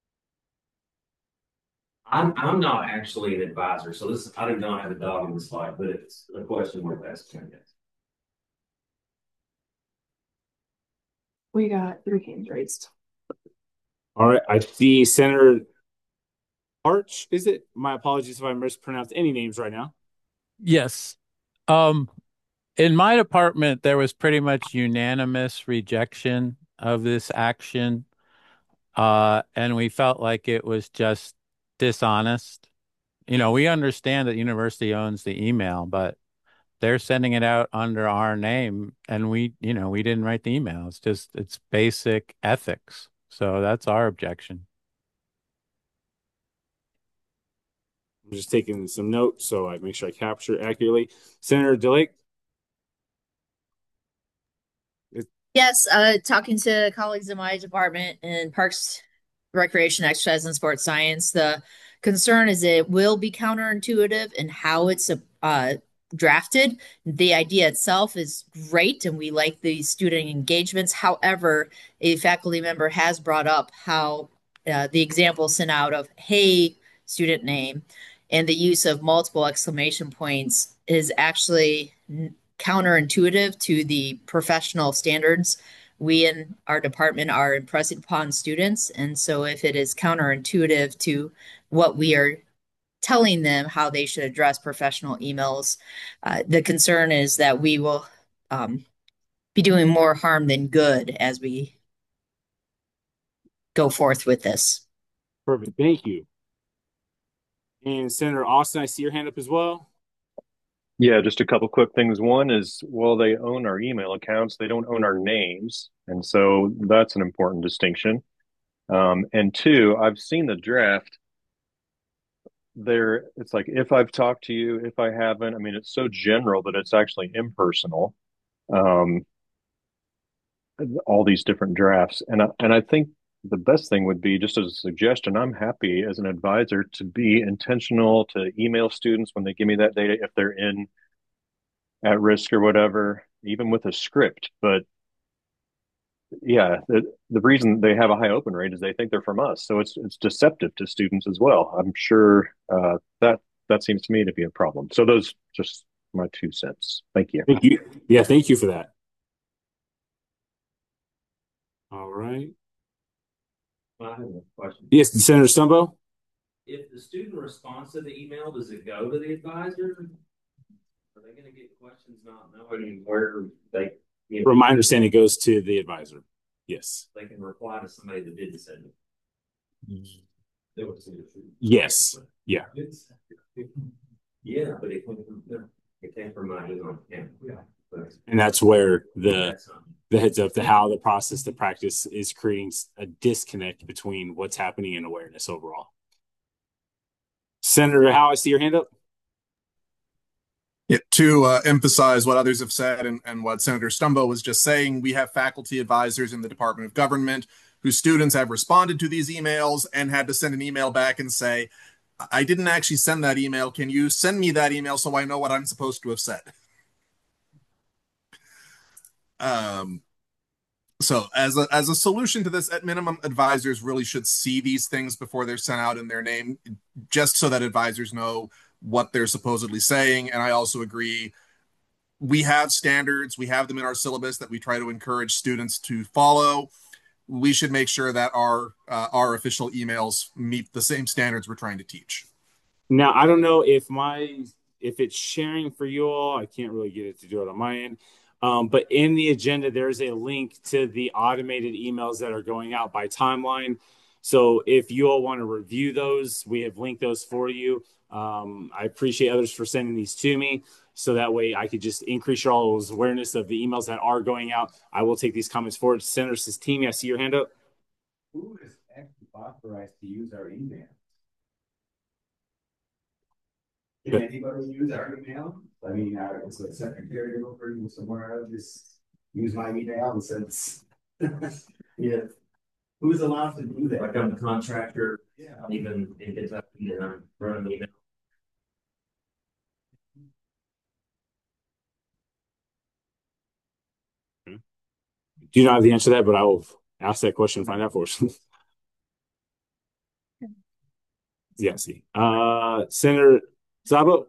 I'm I'm not actually an advisor, so this I do not have a dog in this fight, but it's a question worth asking, I guess. We got three hands raised. All right, I see Senator Arch, is it? My apologies if I mispronounced any names right now. Yes. Um, in my department, there was pretty much unanimous rejection of this action. Uh, and we felt like it was just dishonest. You know, we understand that university owns the email, but they're sending it out under our name, and we, you know, we didn't write the email. It's just, it's basic ethics. So that's our objection. I'm just taking some notes so I make sure I capture it accurately. Senator DeLake? Yes, uh, talking to colleagues in my department in Parks, Recreation, Exercise, and Sports Science, the concern is it will be counterintuitive in how it's uh, drafted. The idea itself is great, and we like the student engagements. However, a faculty member has brought up how uh, the example sent out of, hey, student name, and the use of multiple exclamation points is actually counterintuitive to the professional standards we in our department are impressing upon students. And so if it is counterintuitive to what we are telling them how they should address professional emails, uh, the concern is that we will um, be doing more harm than good as we go forth with this. Perfect. Thank you. And Senator Austin, I see your hand up as well. Yeah, just a couple quick things. One is, well, they own our email accounts. They don't own our names. And so that's an important distinction. Um, and two, I've seen the draft. There, it's like, if I've talked to you, if I haven't, I mean, it's so general that it's actually impersonal. Um, all these different drafts. And I, and I think the best thing would be, just as a suggestion, I'm happy as an advisor to be intentional, to email students when they give me that data, if they're in at risk or whatever, even with a script. But yeah, the, the reason they have a high open rate is they think they're from us. So it's it's deceptive to students as well. I'm sure uh, that that seems to me to be a problem. So those just my two cents. Thank you. Thank you. Yeah, thank you for that. All right. I have a question. Yes, Senator Stumbo? If the student responds to the email, does it go to the advisor? Are they going to get questions not knowing where they, you know, From my understanding, it goes to the advisor. Yes. they can reply to somebody that didn't send it? Yes. Yeah. Yeah, but it came from, it came from my email account. Yeah. And that's where the the heads up to how the process, the practice is creating a disconnect between what's happening in awareness overall. Senator Howe, I see your hand up. Yeah, to uh, emphasize what others have said and, and what Senator Stumbo was just saying, we have faculty advisors in the Department of Government whose students have responded to these emails and had to send an email back and say, I didn't actually send that email. Can you send me that email so I know what I'm supposed to have said? Um, so as a, as a solution to this, at minimum, advisors really should see these things before they're sent out in their name, just so that advisors know what they're supposedly saying. And I also agree, we have standards, we have them in our syllabus that we try to encourage students to follow. We should make sure that our uh, our official emails meet the same standards we're trying to teach. Now, I don't know if my if it's sharing for you all. I can't really get it to do it on my end. Um, but in the agenda, there's a link to the automated emails that are going out by timeline. So if you all want to review those, we have linked those for you. Um, I appreciate others for sending these to me. So that way I could just increase your all's awareness of the emails that are going out. I will take these comments forward. Senator Sistemi, I see your hand up. Who is actually authorized to use our email? Can anybody use our email? I mean, uh, it's a secretary over somewhere. I just use my email and since yeah, who's allowed to do that? Like I'm a contractor, yeah, even in Kentucky, and I'm running email. Do you not have the answer to that? But I will ask that question and find out for us. Yeah, see. Uh, Senator Szabo?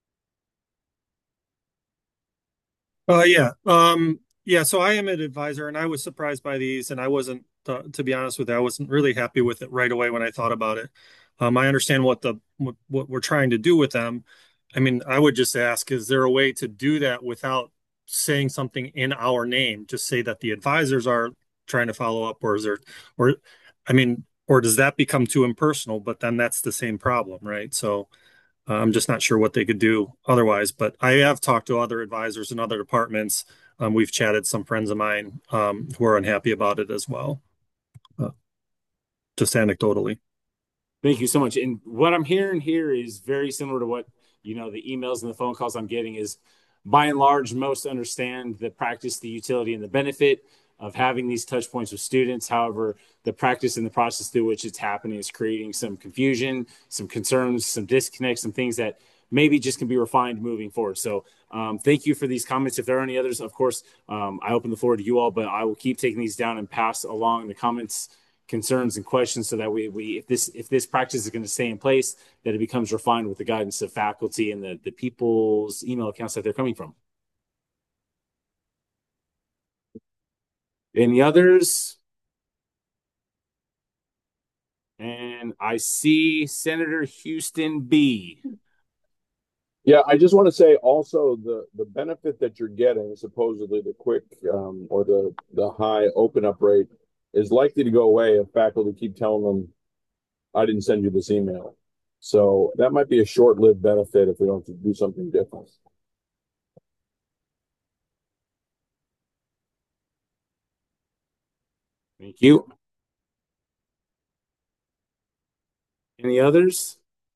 Uh, yeah. Um, yeah. So I am an advisor, and I was surprised by these, and I wasn't, uh, to be honest with you, I wasn't really happy with it right away when I thought about it. Um, I understand what the what, what we're trying to do with them. I mean, I would just ask, is there a way to do that without saying something in our name? Just say that the advisors are trying to follow up, or is there, or, I mean, or does that become too impersonal? But then that's the same problem, right? So. Uh, I'm just not sure what they could do otherwise, but I have talked to other advisors in other departments. Um, we've chatted some friends of mine um, who are unhappy about it as well, uh, just anecdotally. Thank you so much. And what I'm hearing here is very similar to what, you know, the emails and the phone calls I'm getting is by and large, most understand the practice, the utility, and the benefit of having these touch points with students. However, the practice and the process through which it's happening is creating some confusion, some concerns, some disconnects, some things that maybe just can be refined moving forward. So um, thank you for these comments. If there are any others, of course, um, I open the floor to you all, but I will keep taking these down and pass along the comments, concerns, and questions so that we, we if this if this practice is going to stay in place, that it becomes refined with the guidance of faculty and the, the people's email accounts that they're coming from. Any others? And I see Senator Houston B. Yeah, I just want to say also the the benefit that you're getting, supposedly the quick um, or the the high open up rate, is likely to go away if faculty keep telling them, "I didn't send you this email." So that might be a short lived benefit if we don't do something different. Thank you. Any others?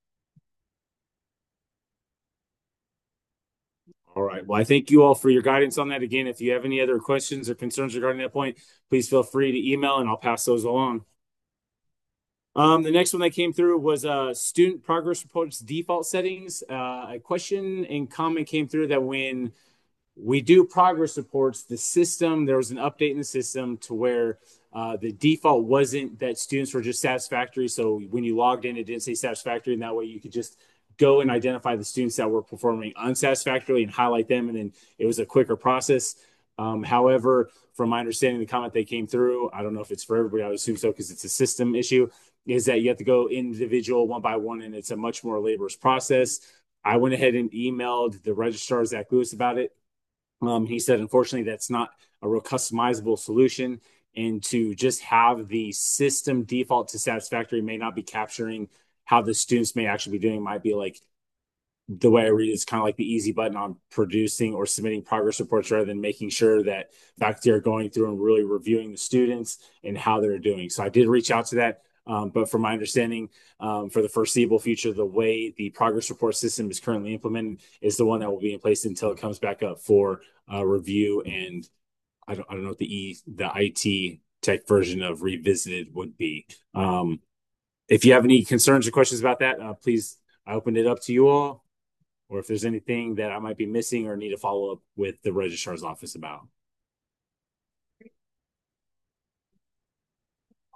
All right. Well, I thank you all for your guidance on that. Again, if you have any other questions or concerns regarding that point, please feel free to email and I'll pass those along. Um, the next one that came through was uh, student progress reports default settings. Uh, a question and comment came through that when we do progress reports, the system, there was an update in the system to where uh, the default wasn't that students were just satisfactory. So when you logged in, it didn't say satisfactory. And that way you could just go and identify the students that were performing unsatisfactorily and highlight them. And then it was a quicker process. Um, however, from my understanding, the comment that came through, I don't know if it's for everybody, I would assume so because it's a system issue, is that you have to go individual one by one, and it's a much more laborious process. I went ahead and emailed the registrar, Zach Lewis, about it. Um, he said, unfortunately, that's not a real customizable solution. And to just have the system default to satisfactory may not be capturing how the students may actually be doing. It might be like, the way I read it is kind of like the easy button on producing or submitting progress reports rather than making sure that faculty are going through and really reviewing the students and how they're doing. So I did reach out to that. Um, but from my understanding, um, for the foreseeable future, the way the progress report system is currently implemented is the one that will be in place until it comes back up for uh, review. And I don't, I don't know what the E, the I T tech version of revisited would be. Um, if you have any concerns or questions about that, uh, please, I opened it up to you all. Or if there's anything that I might be missing or need to follow up with the registrar's office about.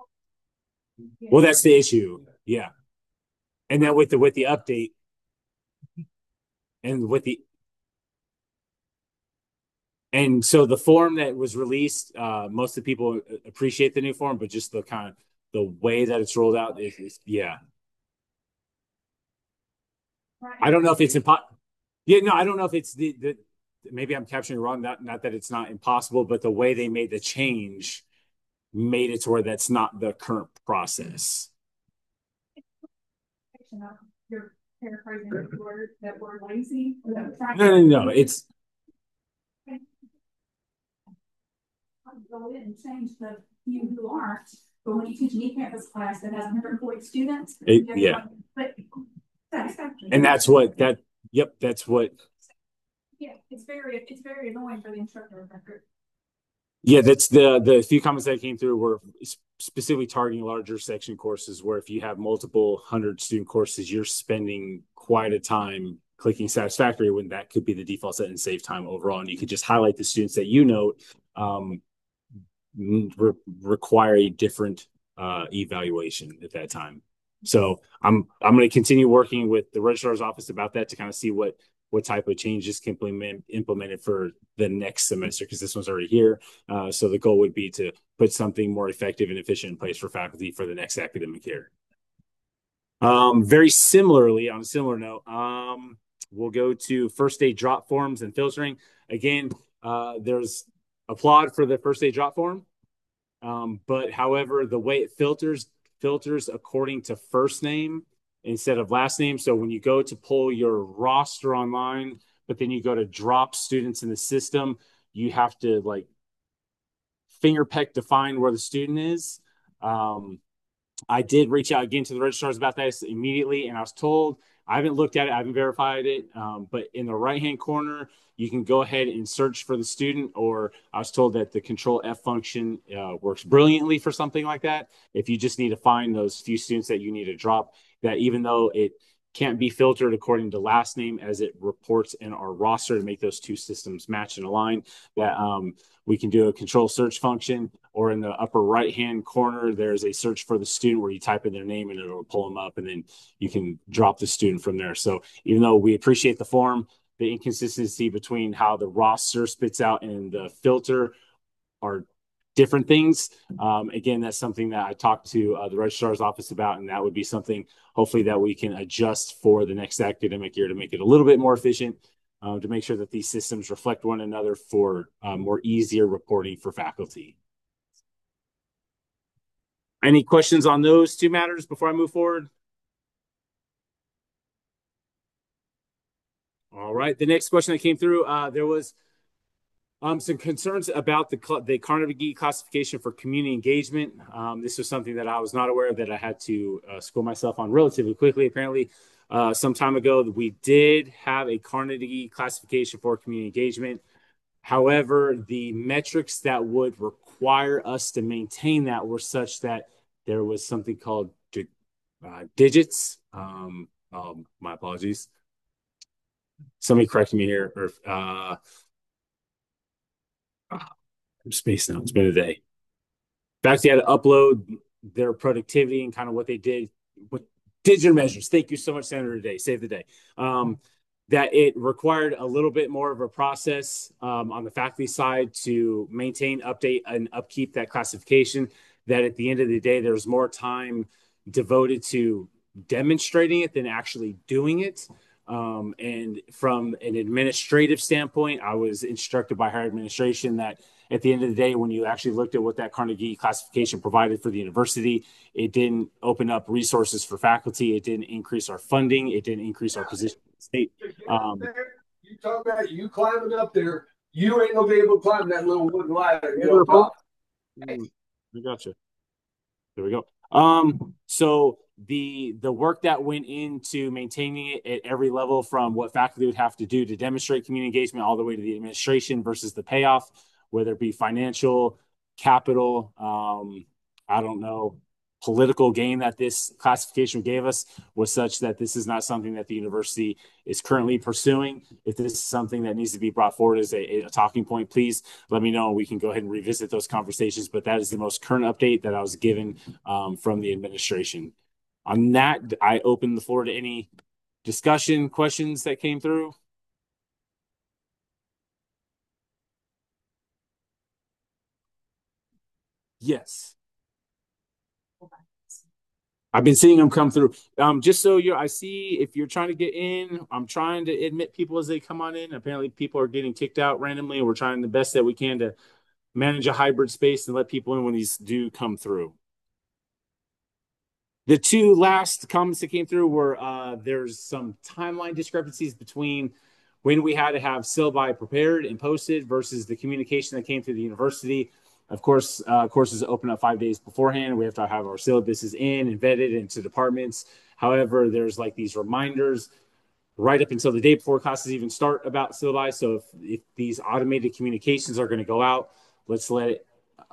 Well, that's the issue. Yeah. And then with the with the update, And with the and so the form that was released, uh, most of the people appreciate the new form, but just the kind of the way that it's rolled out is, is yeah. I don't know if it's impossible. Yeah, no, I don't know if it's the, the maybe I'm capturing it wrong. Not not that it's not impossible, but the way they made the change made it to where that's not the current process. You're paraphrasing the word that we're lazy. Or that No, no, no. It's go in and change the few who aren't. But when you teach an e-campus class that has one hundred forty students, it, yeah. But satisfactory. And that's what that. Yep, that's what. Yeah, it's very it's very annoying for the instructor of record. Yeah, that's the the few comments that came through were specifically targeting larger section courses where if you have multiple hundred student courses, you're spending quite a time clicking satisfactory when that could be the default set and save time overall. And you could just highlight the students that you note um, re- require a different uh, evaluation at that time. So I'm I'm going to continue working with the registrar's office about that to kind of see what what type of changes can be implemented for the next semester, because this one's already here. Uh, so the goal would be to put something more effective and efficient in place for faculty for the next academic year. Um, very similarly, on a similar note, um, we'll go to first day drop forms and filtering. Again, uh, there's applaud for the first day drop form. Um, but however, the way it filters, filters according to first name instead of last name. So when you go to pull your roster online, but then you go to drop students in the system, you have to like finger peck to find where the student is. Um, I did reach out again to the registrars about this immediately, and I was told, I haven't looked at it, I haven't verified it, um, but in the right-hand corner, you can go ahead and search for the student, or I was told that the control F function uh, works brilliantly for something like that. If you just need to find those few students that you need to drop, that even though it can't be filtered according to last name as it reports in our roster to make those two systems match and align, that um, we can do a control search function, or in the upper right-hand corner, there's a search for the student where you type in their name and it'll pull them up, and then you can drop the student from there. So even though we appreciate the form, the inconsistency between how the roster spits out and the filter are different things. Um, again, that's something that I talked to uh, the registrar's office about, and that would be something hopefully that we can adjust for the next academic year to make it a little bit more efficient, uh, to make sure that these systems reflect one another for uh, more easier reporting for faculty. Any questions on those two matters before I move forward? All right. The next question that came through, uh, there was um, some concerns about the, the Carnegie classification for community engagement. Um, this was something that I was not aware of, that I had to uh, school myself on relatively quickly. Apparently, uh, some time ago, we did have a Carnegie classification for community engagement. However, the metrics that would require us to maintain that were such that there was something called uh, digits. Um, um, my apologies. Somebody correct me here. Or uh, I'm spaced now. It's been a day. Faculty had to upload their productivity and kind of what they did with digital measures. Thank you so much, Senator Day. Save the day. Um, that it required a little bit more of a process um, on the faculty side to maintain, update, and upkeep that classification, that at the end of the day, there was more time devoted to demonstrating it than actually doing it. Um, and from an administrative standpoint, I was instructed by higher administration that at the end of the day, when you actually looked at what that Carnegie classification provided for the university, it didn't open up resources for faculty. It didn't increase our funding. It didn't increase our position in the state. Um, you talk about you climbing up there. You ain't gonna be able to climb that little wooden ladder. You know, we got you. There we go. Um, so the the work that went into maintaining it at every level, from what faculty would have to do to demonstrate community engagement all the way to the administration versus the payoff, whether it be financial, capital, um, I don't know, political gain that this classification gave us, was such that this is not something that the university is currently pursuing. If this is something that needs to be brought forward as a, a talking point, please let me know. We can go ahead and revisit those conversations, but that is the most current update that I was given um, from the administration. On that, I open the floor to any discussion, questions that came through? Yes. I've been seeing them come through. Um, just so you, I see if you're trying to get in, I'm trying to admit people as they come on in. Apparently, people are getting kicked out randomly. We're trying the best that we can to manage a hybrid space and let people in when these do come through. The two last comments that came through were uh, there's some timeline discrepancies between when we had to have syllabi prepared and posted versus the communication that came through the university. Of course, uh, courses open up five days beforehand. We have to have our syllabuses in, embedded into departments. However, there's like these reminders right up until the day before classes even start about syllabi. So if, if these automated communications are going to go out, let's let it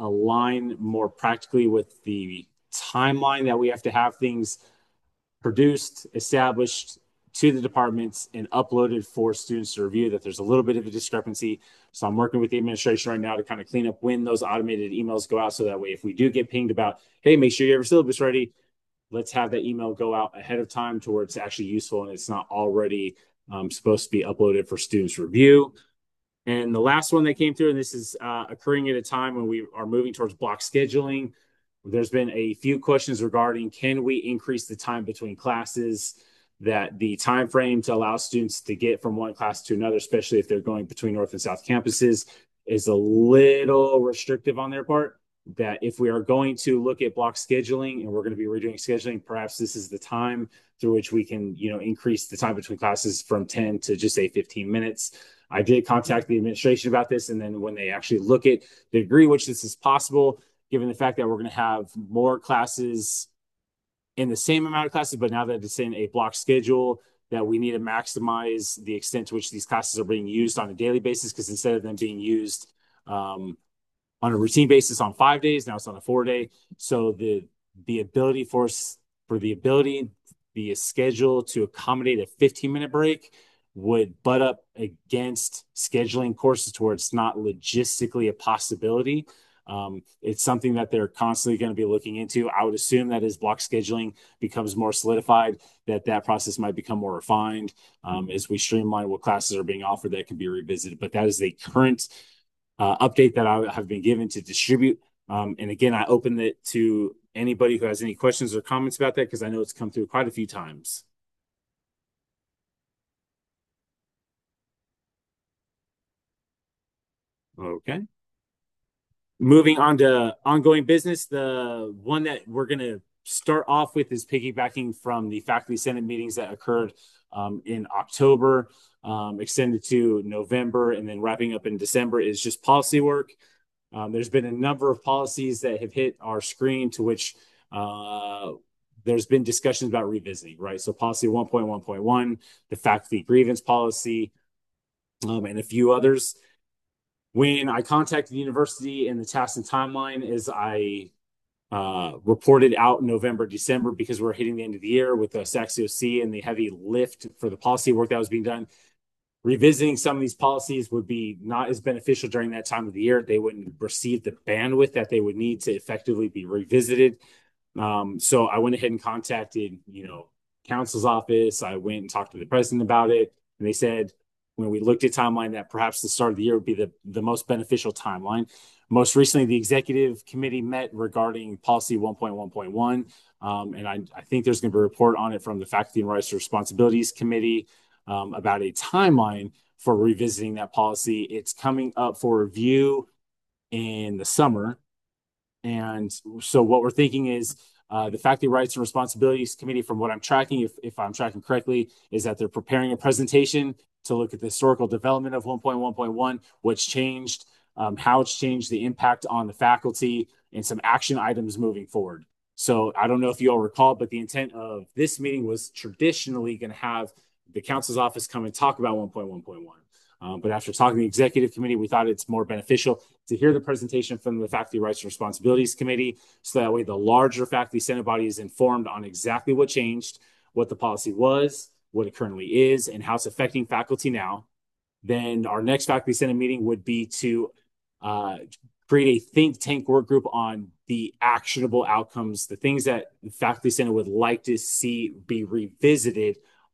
align more practically with the timeline that we have to have things produced, established to the departments, and uploaded for students to review. That there's a little bit of a discrepancy. So I'm working with the administration right now to kind of clean up when those automated emails go out. So that way, if we do get pinged about, hey, make sure you have your syllabus ready, let's have that email go out ahead of time to where it's actually useful and it's not already um, supposed to be uploaded for students review. And the last one that came through, and this is uh, occurring at a time when we are moving towards block scheduling. There's been a few questions regarding, can we increase the time between classes, that the time frame to allow students to get from one class to another, especially if they're going between North and South campuses, is a little restrictive on their part. That if we are going to look at block scheduling and we're going to be redoing scheduling, perhaps this is the time through which we can, you know, increase the time between classes from ten to just say fifteen minutes. I did contact the administration about this, and then when they actually look at the degree which this is possible, given the fact that we're going to have more classes in the same amount of classes, but now that it's in a block schedule, that we need to maximize the extent to which these classes are being used on a daily basis, because instead of them being used um, on a routine basis on five days, now it's on a four day. So the the ability for for the ability, the schedule to accommodate a fifteen minute break would butt up against scheduling courses to where it's not logistically a possibility. Um, it's something that they're constantly going to be looking into. I would assume that as block scheduling becomes more solidified, that that process might become more refined um, as we streamline what classes are being offered that can be revisited. But that is the current uh, update that I have been given to distribute. Um, and again, I open it to anybody who has any questions or comments about that, because I know it's come through quite a few times. Okay. Moving on to ongoing business, the one that we're going to start off with is piggybacking from the faculty senate meetings that occurred um, in October, um, extended to November, and then wrapping up in December, is just policy work. Um, there's been a number of policies that have hit our screen to which uh, there's been discussions about revisiting, right? So policy one point one point one, the faculty grievance policy, um, and a few others. When I contacted the university and the task and timeline, as I uh, reported out in November, December, because we're hitting the end of the year with the S A C C O C and the heavy lift for the policy work that was being done, revisiting some of these policies would be not as beneficial during that time of the year. They wouldn't receive the bandwidth that they would need to effectively be revisited. Um, so I went ahead and contacted, you know, council's office. I went and talked to the president about it, and they said, when we looked at timeline, that perhaps the start of the year would be the, the most beneficial timeline. Most recently, the executive committee met regarding policy one point one point one. Um, and I, I think there's going to be a report on it from the Faculty and Rights and Responsibilities Committee um, about a timeline for revisiting that policy. It's coming up for review in the summer. And so what we're thinking is uh, the Faculty Rights and Responsibilities Committee, from what I'm tracking, if, if I'm tracking correctly, is that they're preparing a presentation to look at the historical development of one point one point one, what's changed, um, how it's changed, the impact on the faculty, and some action items moving forward. So I don't know if you all recall, but the intent of this meeting was traditionally going to have the council's office come and talk about one point one point one. Um, but after talking to the executive committee, we thought it's more beneficial to hear the presentation from the Faculty Rights and Responsibilities Committee, so that way the larger faculty senate body is informed on exactly what changed, what the policy was, what it currently is, and how it's affecting faculty now. Then our next faculty senate meeting would be to uh, create a think tank work group on the actionable outcomes, the things that the faculty senate would like to see be revisited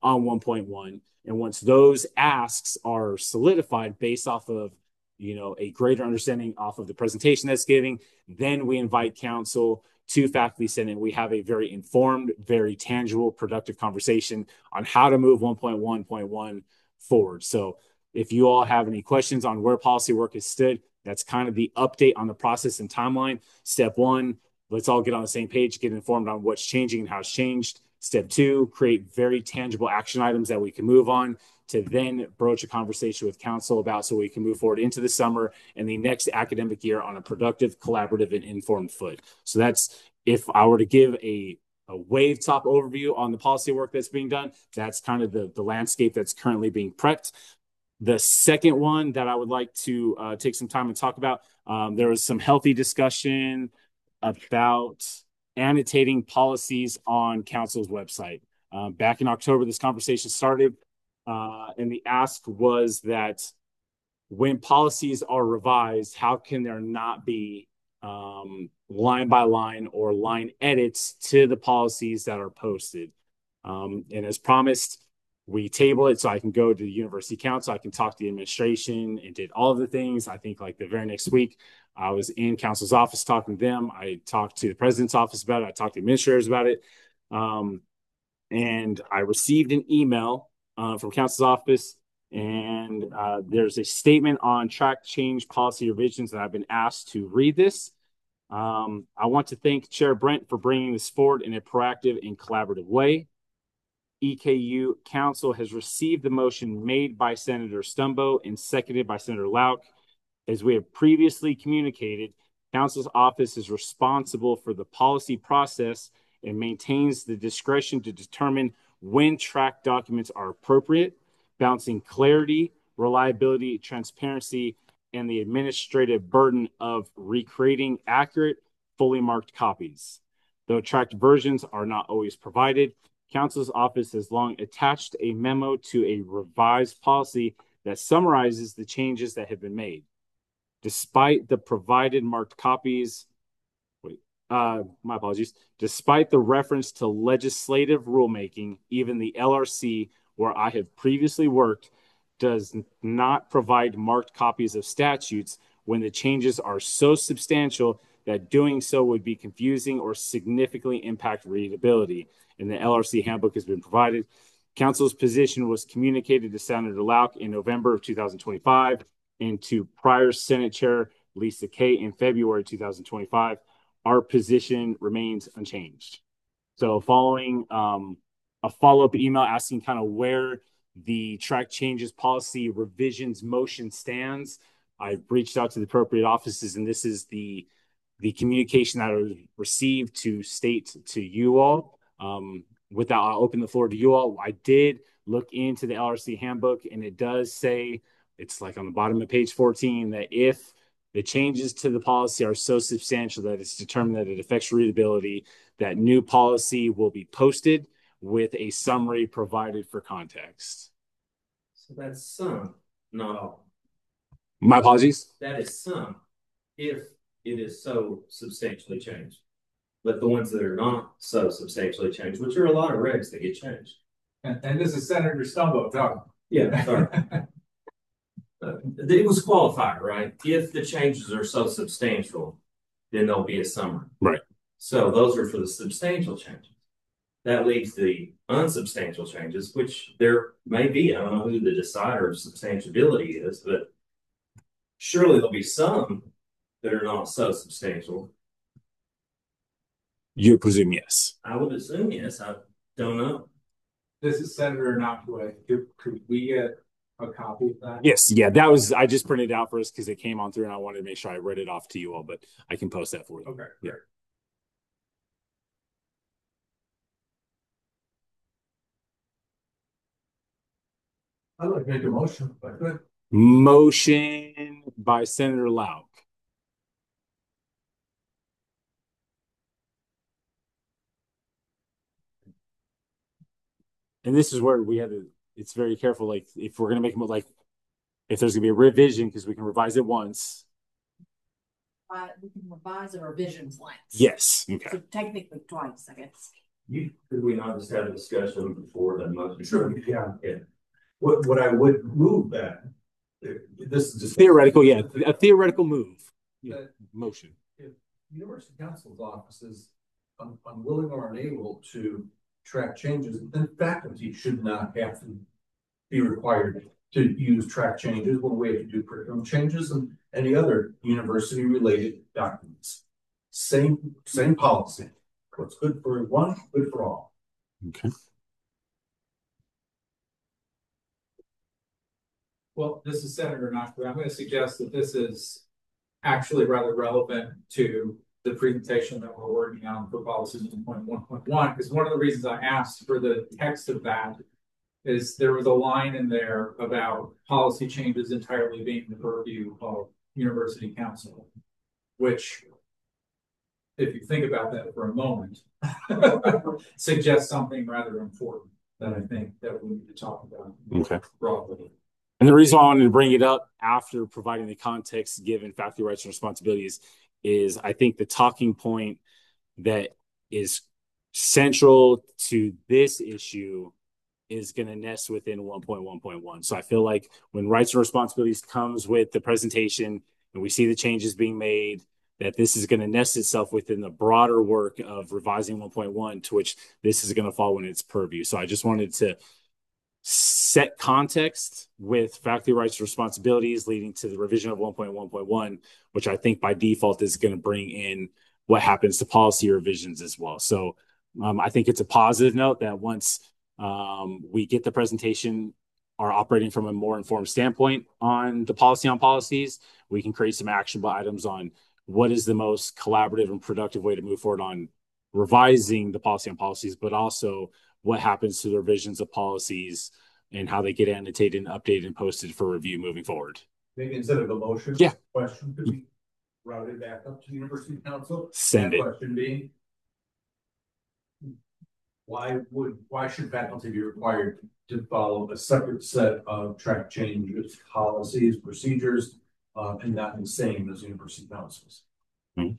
on one point one. And once those asks are solidified based off of, you know, a greater understanding off of the presentation that's giving, then we invite council to faculty senate. We have a very informed, very tangible, productive conversation on how to move one point one point one forward. So if you all have any questions on where policy work has stood, that's kind of the update on the process and timeline. Step one, let's all get on the same page, get informed on what's changing and how it's changed. Step two, create very tangible action items that we can move on to then broach a conversation with council about so we can move forward into the summer and the next academic year on a productive, collaborative, and informed foot. So that's, if I were to give a, a wave top overview on the policy work that's being done, that's kind of the, the landscape that's currently being prepped. The second one that I would like to uh, take some time and talk about, um, there was some healthy discussion about annotating policies on council's website. Uh, back in October, this conversation started, uh, and the ask was that when policies are revised, how can there not be um, line by line or line edits to the policies that are posted? Um, and as promised, we table it so I can go to the university council. I can talk to the administration and did all of the things. I think like the very next week, I was in council's office talking to them. I talked to the president's office about it. I talked to administrators about it. Um, and I received an email uh, from council's office, and uh, there's a statement on track change policy revisions that I've been asked to read this. Um, I want to thank Chair Brent for bringing this forward in a proactive and collaborative way. E K U Council has received the motion made by Senator Stumbo and seconded by Senator Lauk. As we have previously communicated, Council's office is responsible for the policy process and maintains the discretion to determine when track documents are appropriate, balancing clarity, reliability, transparency, and the administrative burden of recreating accurate, fully marked copies. Though tracked versions are not always provided, Council's office has long attached a memo to a revised policy that summarizes the changes that have been made. Despite the provided marked copies, wait, uh, my apologies, despite the reference to legislative rulemaking, even the L R C, where I have previously worked, does not provide marked copies of statutes when the changes are so substantial that doing so would be confusing or significantly impact readability. And the L R C handbook has been provided. Council's position was communicated to Senator Lauk in November of two thousand twenty-five and to prior Senate Chair Lisa Kay in February two thousand twenty-five. Our position remains unchanged. So following um, a follow-up email asking kind of where the track changes policy revisions motion stands, I've reached out to the appropriate offices, and this is the the communication that I received to state to you all. Um, with that, I'll open the floor to you all. I did look into the L R C handbook, and it does say, it's like on the bottom of page fourteen, that if the changes to the policy are so substantial that it's determined that it affects readability, that new policy will be posted with a summary provided for context. So that's some, not all. My apologies. That is some, if it is so substantially changed. But the ones that are not so substantially changed, which are a lot of regs that get changed. And, and this is Senator Stumbo talking. Yeah, sorry. uh, it was qualified, right? If the changes are so substantial, then there'll be a summary. Right. So those are for the substantial changes. That leaves the unsubstantial changes, which there may be. I don't know who the decider of substantiability is, but surely there'll be some that are not so substantial. You presume yes. I would assume yes. I don't know. This is Senator Nakaway. Could, could we get a copy of that? Yes, yeah, that was, I just printed it out for us because it came on through and I wanted to make sure I read it off to you all, but I can post that for you. Okay. Yeah. I'd like to make a motion, if I could. Motion by Senator Lauk. And this is where we have to, it's very careful. Like if we're going to make them like, if there's going to be a revision, because we can revise it once. Uh, we can revise a revisions once. Yes. Okay. So technically twice, I guess. You, could we not just have a discussion before the motion? Sure, yeah. Yeah. What, what I would move that, this is just theoretical, yeah, a theoretical move, yeah, motion. If University Council's office is un unwilling or unable to track changes, then faculty should not have to be required to use track changes when we have to do curriculum changes and any other university related documents. Same, same policy. What's good for one, good for all. Okay. Well, this is Senator Knoxville. I'm going to suggest that this is actually rather relevant to the presentation that we're working on for policies one point one point one, because one of the reasons I asked for the text of that is there was a line in there about policy changes entirely being the purview of University Council, which, if you think about that for a moment, suggests something rather important that I think that we need to talk about okay. broadly. And the reason why I wanted to bring it up after providing the context given faculty rights and responsibilities is I think the talking point that is central to this issue is going to nest within one point one point one. So I feel like when rights and responsibilities comes with the presentation and we see the changes being made, that this is going to nest itself within the broader work of revising one point one, to which this is going to fall in its purview. So I just wanted to set context with faculty rights and responsibilities leading to the revision of one point one point one, which I think by default is going to bring in what happens to policy revisions as well. So um, I think it's a positive note that once um, we get the presentation, are operating from a more informed standpoint on the policy on policies, we can create some actionable items on what is the most collaborative and productive way to move forward on revising the policy on policies, but also what happens to the revisions of policies and how they get annotated and updated and posted for review moving forward. Maybe instead of a motion, yeah. question could be routed back up to the University Council. Send that it. Question being, why would why should faculty be required to follow a separate set of track changes, policies, procedures, uh, and not the same as University Councils? Mm-hmm.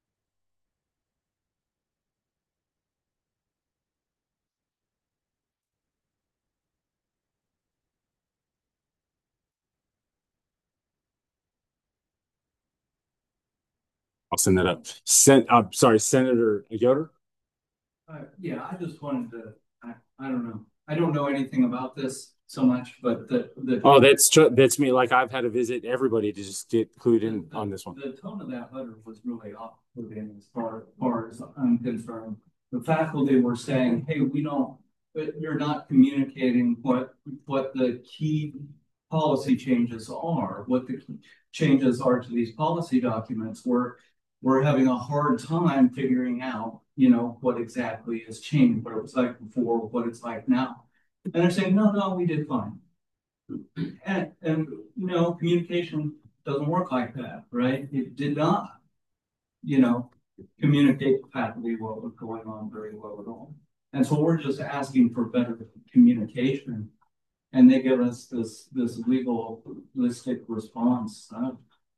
I'll send that up. Sen uh, sorry, Senator Yoder? Uh, yeah, I just wanted to, I, I don't know. I don't know anything about this so much, but the, the oh, that's true. That's me. Like I've had to visit everybody to just get clued in the, on this one. The tone of that letter was really off-putting as far, as far as I'm concerned. The faculty were saying, hey, we don't, but you're not communicating what, what the key policy changes are, what the changes are to these policy documents. We're, we're having a hard time figuring out, you know, what exactly has changed, what it was like before, what it's like now. And they're saying, no, no, we did fine. And, and you know, communication doesn't work like that, right? It did not, you know, communicate to faculty what was going on very well at all. And so we're just asking for better communication. And they give us this, this legalistic response. I,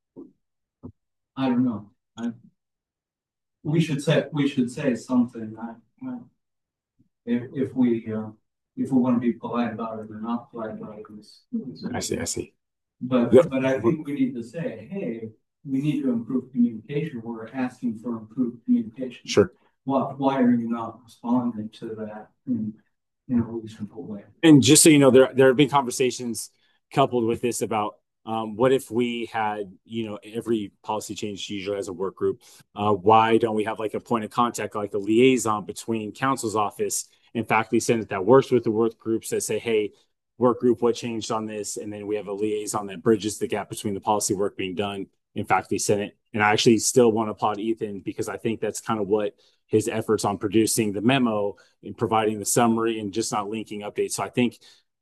I don't know. I, we should say we should say something. I, I, if if we uh, if we want to be polite about it or not polite about it. I see. I see. But yeah. but I think we need to say, hey, we need to improve communication. We're asking for improved communication. Sure. Why why are you not responding to that in, in a reasonable way? And just so you know, there there have been conversations coupled with this about. Um, what if we had, you know, every policy change usually has a work group? Uh, why don't we have like a point of contact, like a liaison between council's office and faculty senate that works with the work groups that say, hey, work group, what changed on this? And then we have a liaison that bridges the gap between the policy work being done in faculty senate. And I actually still want to applaud Ethan because I think that's kind of what his efforts on producing the memo and providing the summary and just not linking updates. So I think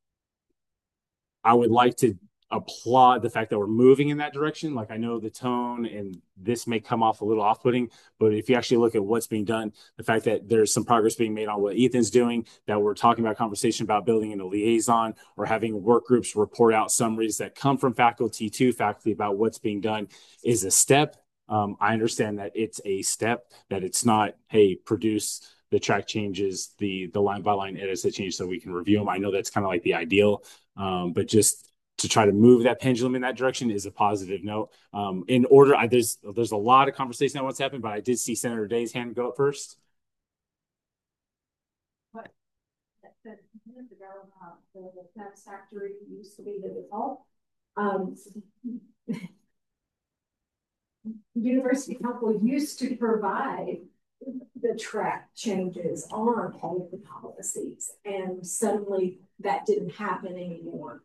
I would like to applaud the fact that we're moving in that direction. Like I know the tone and this may come off a little off-putting, but if you actually look at what's being done, the fact that there's some progress being made on what Ethan's doing, that we're talking about conversation about building in a liaison or having work groups report out summaries that come from faculty to faculty about what's being done is a step. Um, I understand that it's a step, that it's not, hey, produce the track changes, the the line by line edits that change so we can review them. I know that's kind of like the ideal, um, but just to try to move that pendulum in that direction is a positive note. Um, in order, I, there's there's a lot of conversation on what's happened, but I did see Senator Day's hand go up first. What that minutes ago, uh, the, the satisfactory used to be the default. Um, University Council used to provide the track changes on all of the policies, and suddenly that didn't happen anymore.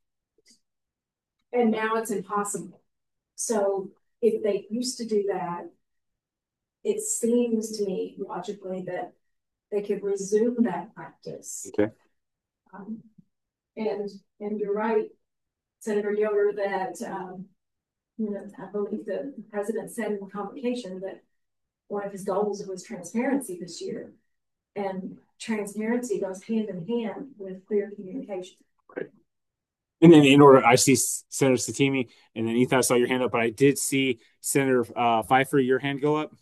And now it's impossible. So if they used to do that, it seems to me logically that they could resume that practice. Okay. Um, and and you're right, Senator Yoder, that um, you know, I believe the president said in the convocation that one of his goals was transparency this year, and transparency goes hand in hand with clear communication. Right. And then in order, I see Senator Satimi, and then Ethan, I saw your hand up, but I did see Senator uh, Pfeiffer, your hand go up.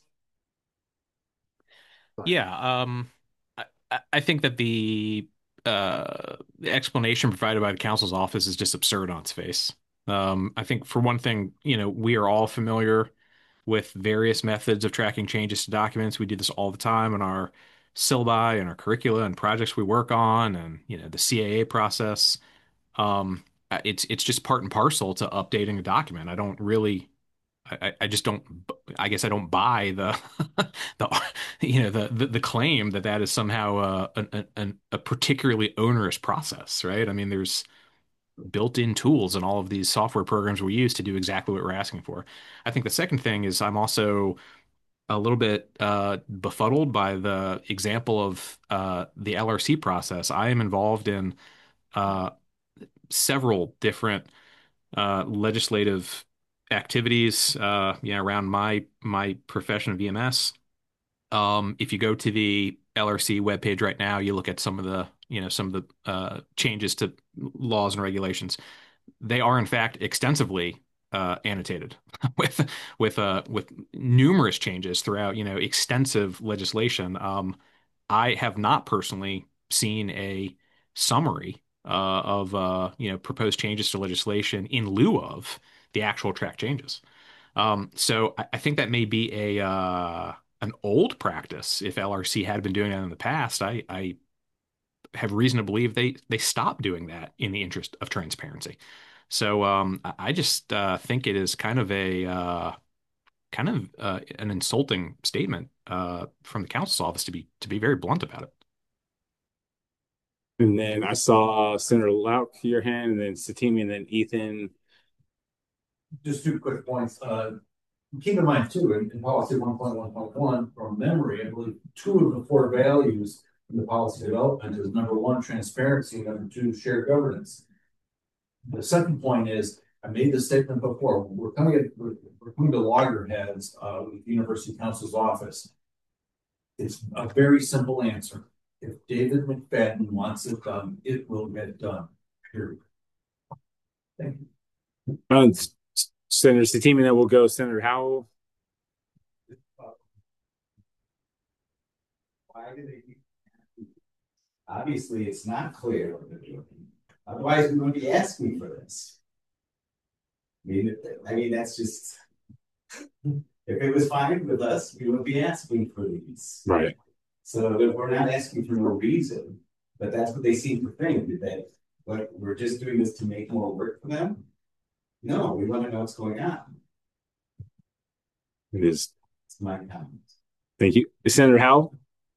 Yeah, um, I, I think that the uh, the explanation provided by the council's office is just absurd on its face. Um, I think for one thing, you know, we are all familiar with various methods of tracking changes to documents. We do this all the time in our syllabi and our curricula and projects we work on, and you know, the C A A process. Um, it's it's just part and parcel to updating a document. I don't really, I, I just don't. I guess I don't buy the the you know the, the the claim that that is somehow uh, an, an, a particularly onerous process, right? I mean, there's built-in tools in all of these software programs we use to do exactly what we're asking for. I think the second thing is I'm also a little bit uh, befuddled by the example of uh, the L R C process. I am involved in uh, several different uh, legislative activities, uh, you know, around my my profession of V M S. Um, if you go to the L R C webpage right now, you look at some of the, you know, some of the uh, changes to laws and regulations. They are in fact extensively uh, annotated with with uh, with numerous changes throughout, you know, extensive legislation. Um, I have not personally seen a summary uh, of uh, you know, proposed changes to legislation in lieu of the actual track changes. Um, so I, I think that may be a uh, an old practice. If L R C had been doing that in the past, I, I have reason to believe they they stopped doing that in the interest of transparency. So um, I, I just uh, think it is kind of a uh, kind of uh, an insulting statement uh, from the council's office to be to be very blunt about it. And then I saw Senator Lauk, your hand, and then Satimi, and then Ethan. Just two quick points. Uh, keep in mind too, in, in policy one point one point one, from memory, I believe two of the four values in the policy development is number one, transparency, number two, shared governance. The second point is, I made this statement before, we're coming at, we're, we're coming to loggerheads uh, with the University Council's office. It's a very simple answer. If David McFadden wants it done, it will get done, period. Thank you. Um, Senator Satimi, then we'll go Senator Howell. Why do they? Obviously, it's not clear what they're doing. Otherwise, we wouldn't be asking for this. I mean, I mean that's just. If it was fine with us, we wouldn't be asking for these. Right. So we're not asking for no reason, but that's what they seem to think, that what we're just doing this to make more work for them. No, we want to know what's going on. It is. It's my comment. Thank you. Senator Howell?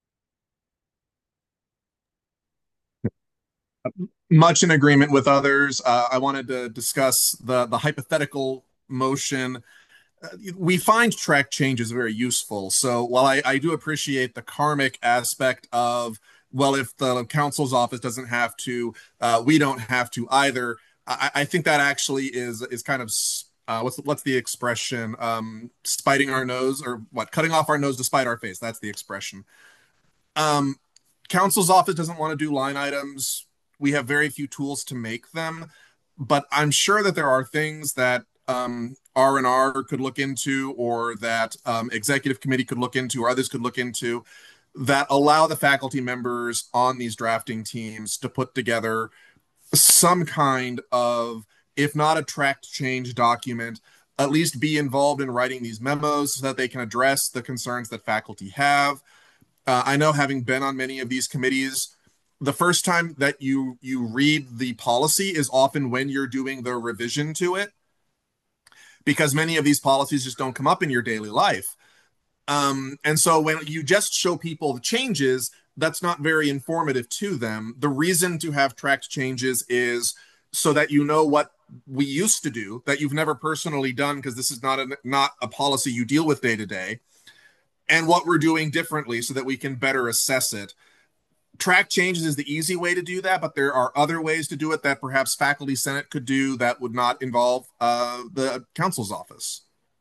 Much in agreement with others. Uh, I wanted to discuss the, the hypothetical motion. Uh, we find track changes very useful. So while I, I do appreciate the karmic aspect of, well, if the council's office doesn't have to, uh, we don't have to either. I, I think that actually is is kind of uh, what's what's the expression? Um, spiting our nose, or what? Cutting off our nose to spite our face. That's the expression. Um, council's office doesn't want to do line items. We have very few tools to make them, but I'm sure that there are things that um, R and R could look into, or that um, executive committee could look into, or others could look into, that allow the faculty members on these drafting teams to put together some kind of, if not a tracked change document, at least be involved in writing these memos so that they can address the concerns that faculty have. Uh, I know, having been on many of these committees, the first time that you you read the policy is often when you're doing the revision to it, because many of these policies just don't come up in your daily life. Um, and so when you just show people the changes, that's not very informative to them. The reason to have tracked changes is so that you know what we used to do that you've never personally done, because this is not a, not a policy you deal with day to day, and what we're doing differently so that we can better assess it. Track changes is the easy way to do that, but there are other ways to do it that perhaps Faculty Senate could do that would not involve uh, the council's office.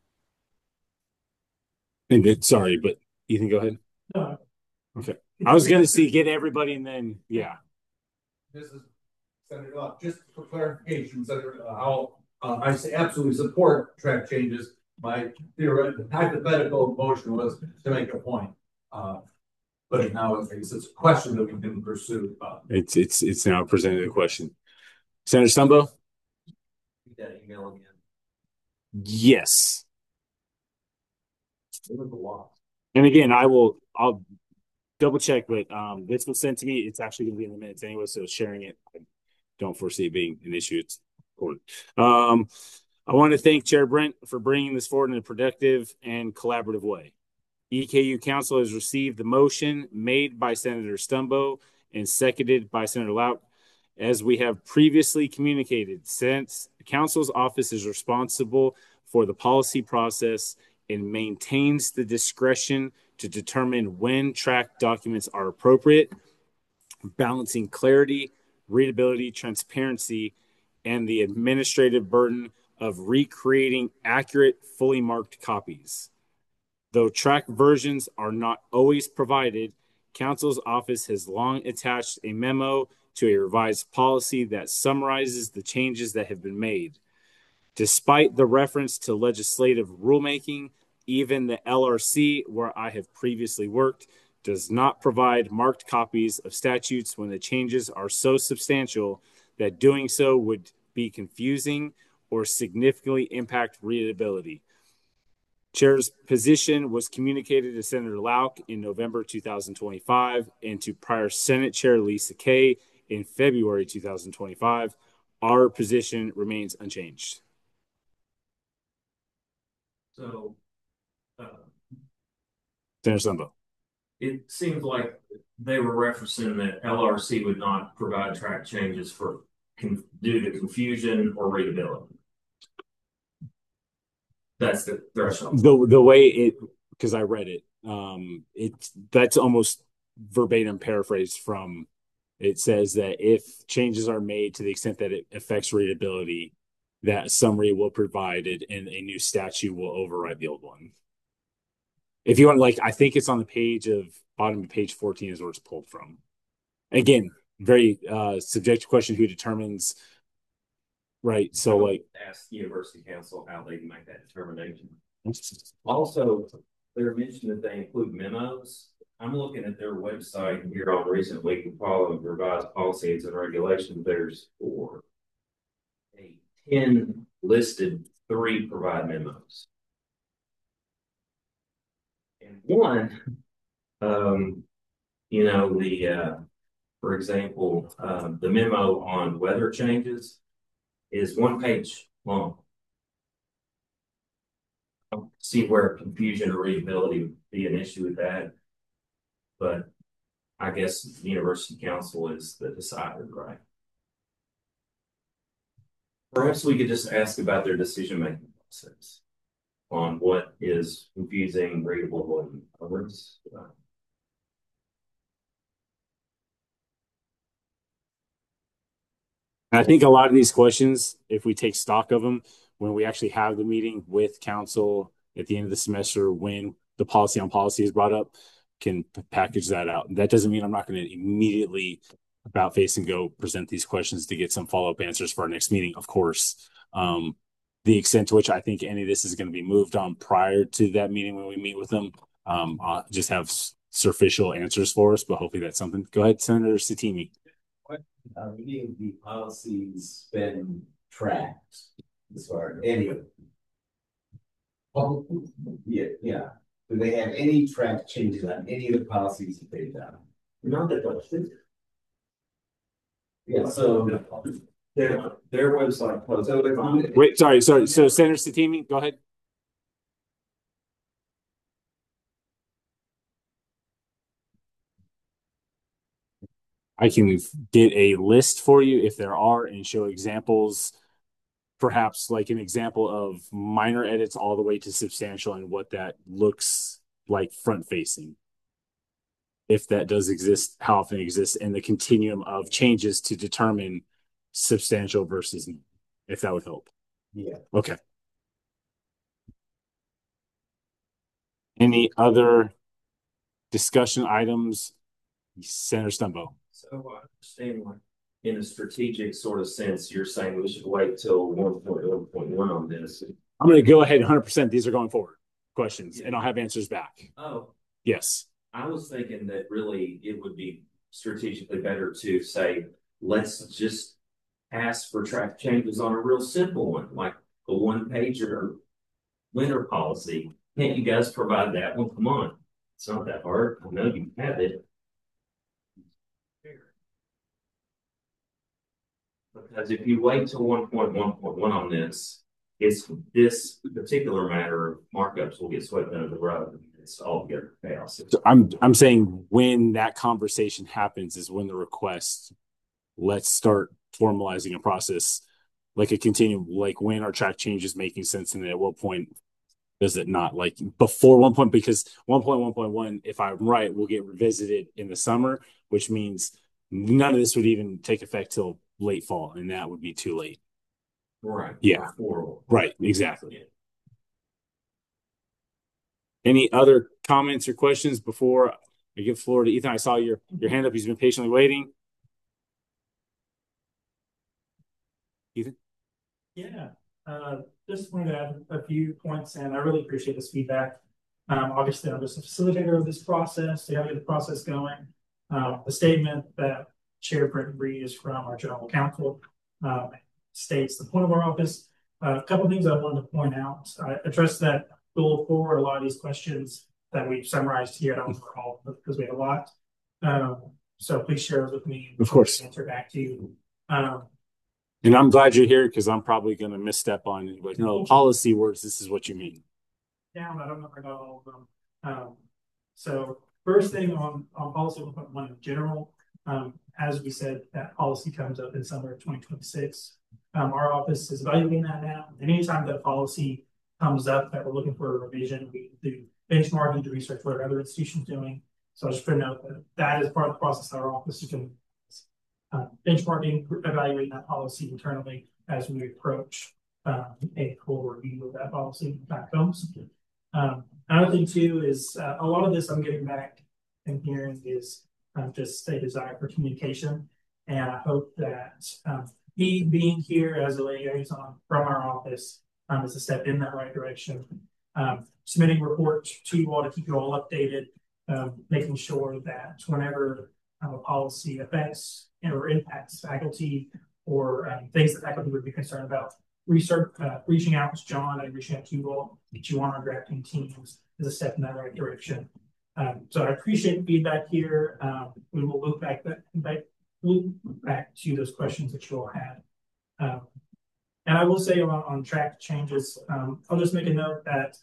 And it, sorry, but Ethan, go ahead. No. Okay. I was going to see, get everybody, and then, yeah. This is Senator Locke. Just for clarification, Senator, uh, how uh, I say absolutely support track changes. My theoretical hypothetical motion was to make a point. Uh, but now it's, it's a question that we can pursue. Uh, It's it's it's now presented a question. Senator Stumbo? Read that email again. Yes. It was a lot. And again, I will I'll double check, but um this was sent to me. It's actually gonna be in the minutes anyway, so sharing it, I don't foresee it being an issue. It's important. Um I want to thank Chair Brent for bringing this forward in a productive and collaborative way. E K U Council has received the motion made by Senator Stumbo and seconded by Senator Lauk. As we have previously communicated, since the Council's office is responsible for the policy process and maintains the discretion to determine when tracked documents are appropriate, balancing clarity, readability, transparency, and the administrative burden of recreating accurate, fully marked copies. Though tracked versions are not always provided, Council's office has long attached a memo to a revised policy that summarizes the changes that have been made. Despite the reference to legislative rulemaking, even the L R C, where I have previously worked, does not provide marked copies of statutes when the changes are so substantial that doing so would be confusing or significantly impact readability. Chair's position was communicated to Senator Lauk in November two thousand twenty-five and to prior Senate Chair Lisa Kay in February two thousand twenty-five. Our position remains unchanged. So, uh, Senator Stumbo. It seems like they were referencing that L R C would not provide track changes for due to confusion or readability. That's the threshold. The the way it, because I read it, um, it's that's almost verbatim paraphrased from. It says that if changes are made to the extent that it affects readability, that summary will be provided and a new statute will override the old one. If you want, like, I think it's on the page of bottom of page fourteen is where it's pulled from. Again, very uh, subjective question: who determines? Right. So, like, ask the University Council how they make that determination. Also, they're mentioning that they include memos. I'm looking at their website here on recent week and following revised policies and regulations. There's four, eight, ten listed, three provide memos. And one, um, you know, the, uh, for example, uh, the memo on weather changes is one page long. I don't see where confusion or readability would be an issue with that. But I guess the University Council is the decider, right? Perhaps we could just ask about their decision-making process on what is confusing, readable, and others. I think a lot of these questions, if we take stock of them, when we actually have the meeting with council at the end of the semester, when the policy on policy is brought up, can package that out. That doesn't mean I'm not going to immediately about face and go present these questions to get some follow-up answers for our next meeting. Of course, um, the extent to which I think any of this is going to be moved on prior to that meeting when we meet with them, um, I'll just have superficial answers for us, but hopefully that's something. Go ahead, Senator Satimi. What are any of the policies been tracked as far as any of them? Oh, yeah, yeah. Do they have any track changes on any of the policies that they've done? Not that much. Yeah, so their their website post. So if I'm, Wait, sorry, sorry. So Senator Satimi, go ahead. I can get a list for you if there are and show examples, perhaps like an example of minor edits all the way to substantial and what that looks like front facing. If that does exist, how often it exists, and the continuum of changes to determine substantial versus not, if that would help. Yeah. Okay. Any other discussion items? Senator Stumbo. So I understand, like, in a strategic sort of sense, you're saying we should wait till one point one point one on this. I'm going to go ahead one hundred percent. These are going forward questions, yeah. And I'll have answers back. Oh. Yes. I was thinking that really it would be strategically better to say, let's just ask for track changes on a real simple one, like a one-pager winter policy. Can't you guys provide that one? Come on. It's not that hard. I know you have it. Because if you wait till one point one point one on this, it's this particular matter of markups will get swept under the rug. It's altogether chaos. So I'm I'm saying when that conversation happens is when the request, let's start formalizing a process, like a continuum, like when our track change is making sense, and at what point does it not, like before one point, because one point one point one, if I'm right, will get revisited in the summer, which means none of this would even take effect till late fall, and that would be too late. Right. Yeah. Before. Right. Exactly. Yeah. Any other comments or questions before I give the floor to Ethan? I saw your your hand up. He's been patiently waiting. Ethan? Yeah. Uh, just wanted to add a few points, and I really appreciate this feedback. Um, obviously, I'm just a facilitator of this process, to have the process going. Uh, the statement that Chair Britton Reed is from our general counsel um, states the point of our office. Uh, a couple of things I wanted to point out. I addressed that goal for a lot of these questions that we've summarized here. I don't remember all because we have a lot. Um, so please share those with me. Of course. Answer back to you. Um, and I'm glad you're here because I'm probably going to misstep on it. But no, policy words, this is what you mean. Down, I don't know if I got all of them. Um, so first thing on, on policy one point one in general, um, as we said, that policy comes up in summer of twenty twenty-six. Um, our office is evaluating that now. And anytime that policy comes up that we're looking for a revision, we do benchmarking, do research what other institutions doing. So I just put a note that that is part of the process that our office is doing. Uh, benchmarking, evaluating that policy internally as we approach um, a full review of that policy back comes. Um, another thing too is uh, a lot of this I'm getting back and hearing is um, just a desire for communication. And I hope that um, me being here as a liaison from our office um, is a step in that right direction. Um, submitting reports to you all to keep you all updated, um, making sure that whenever um, a policy affects or impacts faculty or um, things that faculty would be concerned about, research, uh, reaching out to John and reaching out to you all, get you on our drafting teams is a step in that right direction. Um, so I appreciate the feedback here. Um, we will look back, back, loop back to those questions that you all had. Um, and I will say on, on track changes, um, I'll just make a note that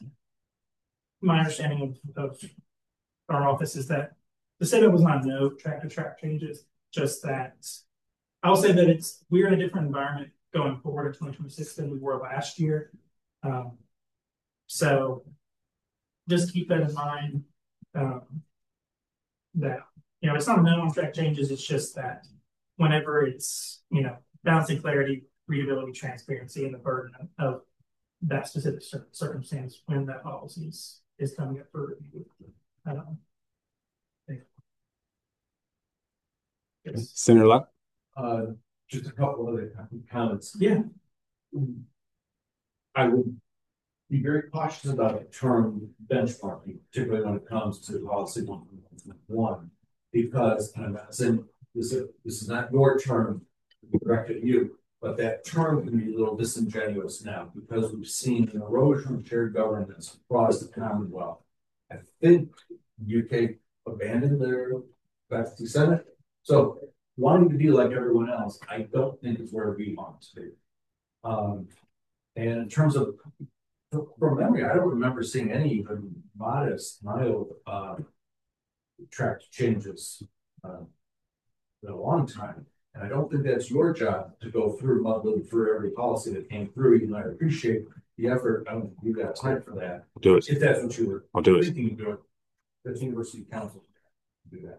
my understanding of, of our office is that the statement was not no track to track changes, just that I'll say that it's we're in a different environment going forward in twenty twenty-six than we were last year. Um, so just keep that in mind. Um, that, you know, it's not a no on track changes. It's just that whenever it's, you know, balancing clarity, readability, transparency, and the burden of, of that specific cir circumstance when that policy is, is coming up for review. Um, yes. Senator Locke? Uh, just a couple other comments. Yeah. I would be very cautious about the term benchmarking, particularly when it comes to policy one point one, because, and I'm not saying this is, this is not your term directed at you, but that term can be a little disingenuous now because we've seen an erosion of shared governance across the Commonwealth. I think U K abandoned their faculty senate. So wanting to be like everyone else, I don't think is where we want to be. Um, and in terms of, from memory, I don't remember seeing any even modest, mild uh, track changes uh, in a long time. And I don't think that's your job to go through, muddling through every policy that came through, even though I appreciate the effort. I don't think you've got time for that. I'll do it. If that's what you were I'll do it. thinking of doing, the university council to do that.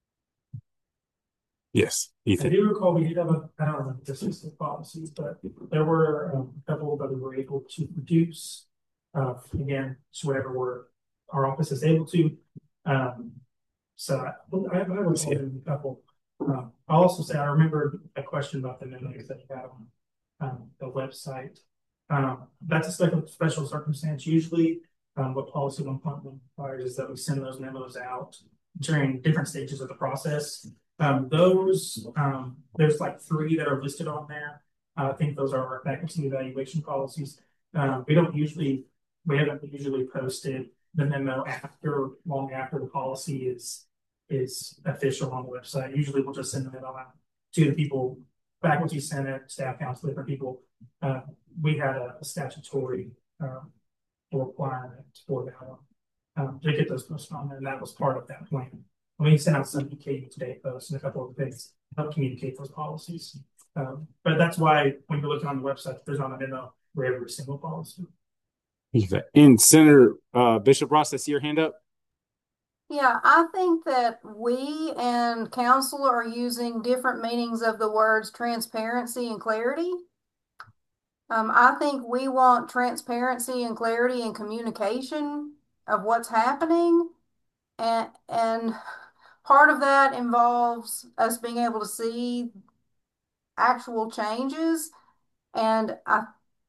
Yes, I Ethan. do recall we did have a, I don't know if this is the policies, but there were um, a couple that we were able to reduce. Uh, again, so whatever we're, our office is able to. Um, so I, I, I was a couple. Um, I'll also say I remember a question about the memos that you had on um, the website. Um, that's a special special circumstance. Usually, um, what policy one point one requires is that we send those memos out during different stages of the process. Um, those, um, there's like three that are listed on there. Uh, I think those are our faculty evaluation policies. Um, we don't usually, we haven't usually posted the memo after, long after the policy is is official on the website. Usually we'll just send the memo out to the people, faculty, senate, staff council, different people. Uh, we had a, a statutory um, requirement for that one um, to get those posted on there, and that was part of that plan. We sent out some K U Today posts and a couple of things to help communicate those policies. Um, but that's why when you're looking on the website, there's on a memo for every single policy. And Senator uh, Bishop Ross, I see your hand up. Yeah, I think that we and council are using different meanings of the words transparency and clarity. Um, I think we want transparency and clarity and communication of what's happening. And, and part of that involves us being able to see actual changes. And I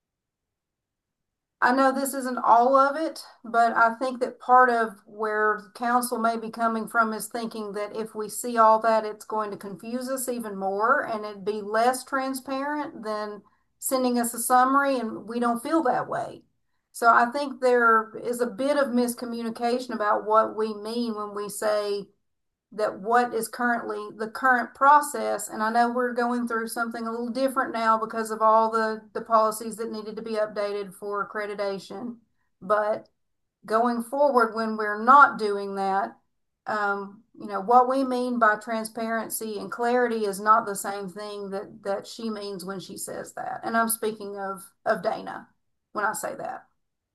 I know this isn't all of it, but I think that part of where council may be coming from is thinking that if we see all that, it's going to confuse us even more and it'd be less transparent than sending us a summary, and we don't feel that way. So I think there is a bit of miscommunication about what we mean when we say that what is currently the current process. And I know we're going through something a little different now because of all the, the policies that needed to be updated for accreditation. But going forward, when we're not doing that, um, you know, what we mean by transparency and clarity is not the same thing that, that she means when she says that. And I'm speaking of, of Dana when I say that.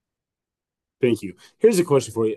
Thank you. Here's a question for you.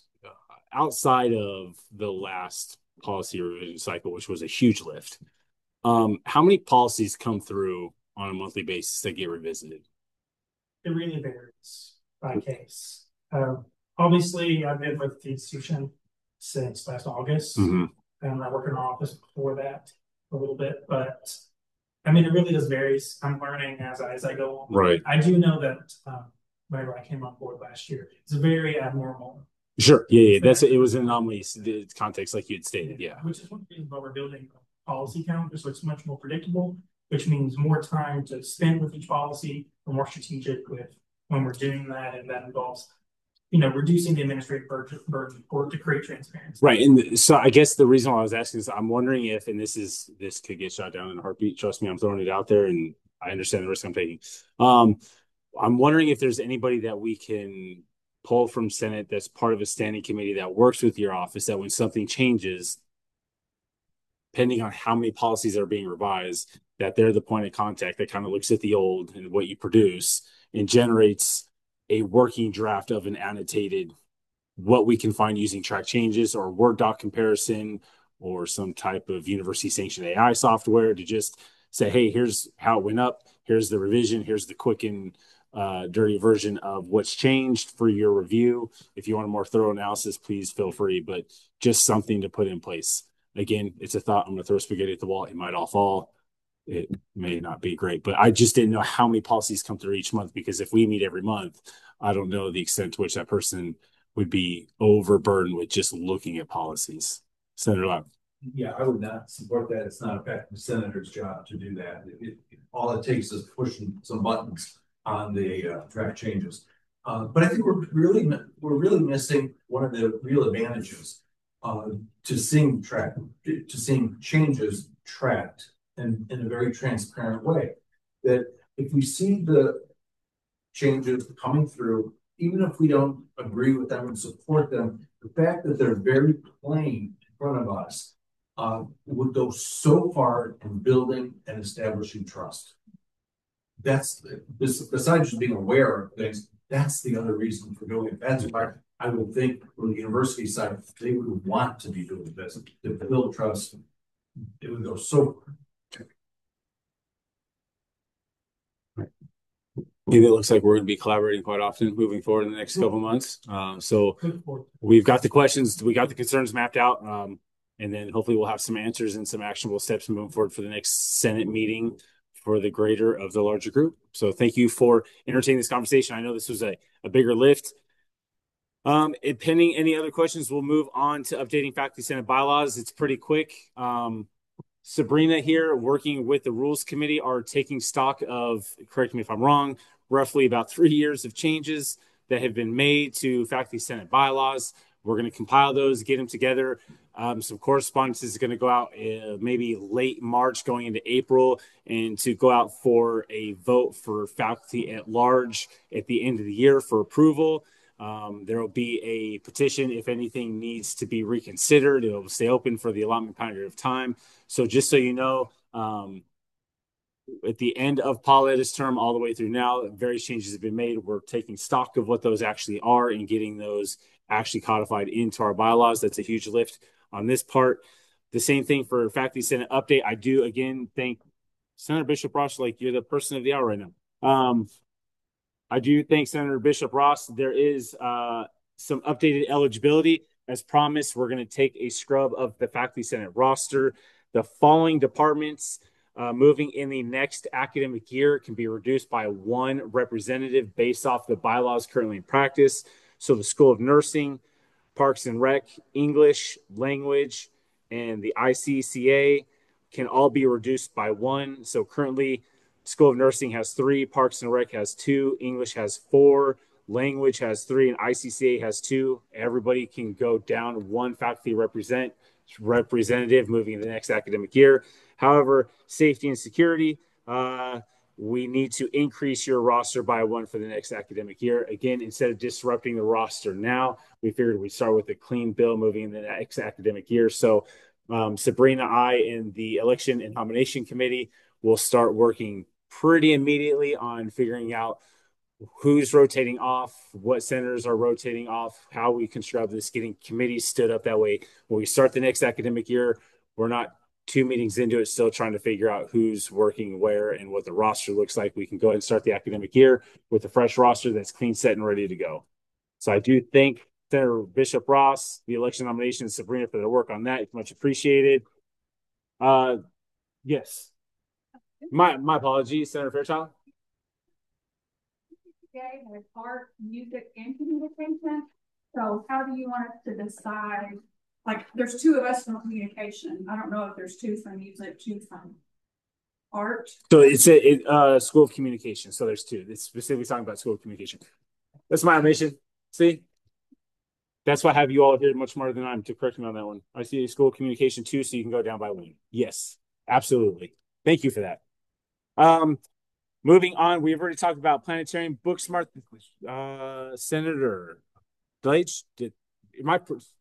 Outside of the last policy revision cycle, which was a huge lift, um, how many policies come through on a monthly basis that get revisited? It really varies by case. Um, obviously, I've been with the institution since last August, mm-hmm. and I work in our office before that a little bit, but I mean, it really does vary. I'm learning as I, as I go on. Right. I do know that um, whenever I came on board last year, it's very abnormal. Sure. Yeah, yeah. That's it. Was an anomaly context, like you had stated. Yeah. Which is one reason why we're building a policy calendar, so it's much more predictable, which means more time to spend with each policy. We're more strategic with when we're doing that, and that involves, you know, reducing the administrative burden, burden for to create transparency. Right. And so I guess the reason why I was asking is I'm wondering if, and this is this could get shot down in a heartbeat. Trust me, I'm throwing it out there, and I understand the risk I'm taking. Um, I'm wondering if there's anybody that we can pull from Senate that's part of a standing committee that works with your office, that when something changes, depending on how many policies are being revised, that they're the point of contact that kind of looks at the old and what you produce and generates a working draft of an annotated, what we can find using track changes or Word doc comparison or some type of university sanctioned A I software to just say, hey, here's how it went up. Here's the revision. Here's the quick and uh, dirty version of what's changed for your review. If you want a more thorough analysis, please feel free, but just something to put in place. Again, it's a thought. I'm going to throw spaghetti at the wall. It might all fall. it may not be great. But I just didn't know how many policies come through each month, because if we meet every month, I don't know the extent to which that person would be overburdened with just looking at policies. Senator Lott. Yeah, I would not support that. It's not a the senator's job to do that. It, it, all it takes is pushing some buttons on the uh, track changes. Uh, but I think we're really we're really missing one of the real advantages uh, to seeing track to seeing changes tracked in, in a very transparent way. That if we see the changes coming through, even if we don't agree with them and support them, the fact that they're very plain in front of us uh, would go so far in building and establishing trust. That's this, besides just being aware of things, that's the other reason for doing it. That's why I would think from the university side, they would want to be doing this to build trust. It would go so far. Maybe it looks like we're going to be collaborating quite often moving forward in the next couple months. Um, so we've got the questions, we got the concerns mapped out, um, and then hopefully we'll have some answers and some actionable steps moving forward for the next Senate meeting for the greater of the larger group. So thank you for entertaining this conversation. I know this was a, a bigger lift. Um, and pending any other questions, we'll move on to updating faculty senate bylaws. It's pretty quick. Um, Sabrina here, working with the rules committee, are taking stock of, correct me if I'm wrong, roughly about three years of changes that have been made to faculty senate bylaws. We're going to compile those, get them together. Um, some correspondence is going to go out uh, maybe late March going into April, and to go out for a vote for faculty at large at the end of the year for approval. Um, there will be a petition if anything needs to be reconsidered. It will stay open for the allotment period of time. So just so you know, um, at the end of Pauletta's term all the way through now, various changes have been made. We're taking stock of what those actually are and getting those actually codified into our bylaws. That's a huge lift on this part. The same thing for faculty senate update. I do again thank Senator Bishop Ross, like you're the person of the hour right now. Um, I do thank Senator Bishop Ross. There is uh, some updated eligibility. As promised, we're going to take a scrub of the faculty senate roster. The following departments uh, moving in the next academic year can be reduced by one representative based off the bylaws currently in practice. So the School of Nursing, Parks and Rec, English, Language, and the I C C A can all be reduced by one. So currently, School of Nursing has three, Parks and Rec has two, English has four, Language has three, and I C C A has two. Everybody can go down one faculty represent representative moving in the next academic year. However, safety and security, uh, we need to increase your roster by one for the next academic year. Again, instead of disrupting the roster now, we figured we'd start with a clean bill moving in the next academic year. So um, Sabrina, I, and the Election and Nomination Committee will start working pretty immediately on figuring out who's rotating off, what senators are rotating off, how we construct this, getting committees stood up that way. When we start the next academic year, we're not two meetings into it, still trying to figure out who's working where and what the roster looks like. We can go ahead and start the academic year with a fresh roster that's clean, set, and ready to go. So I do thank Senator Bishop Ross, the election nomination, and Sabrina for their work on that. It's much appreciated. Uh, yes. My my apologies, Senator Fairchild. Today has art, music, and communication. So how do you want us to decide? Like, there's two of us from communication. I don't know if there's two from music, two from art. So it's a it, uh, School of Communication. So there's two. It's specifically talking about School of Communication. That's my nomination. See? That's why I have you all here much smarter than I am to correct me on that one. I see a School of Communication too, so you can go down by one. Yes, absolutely. Thank you for that. Um, moving on, we've already talked about planetarium. Booksmart. Uh, Senator Deitch, did my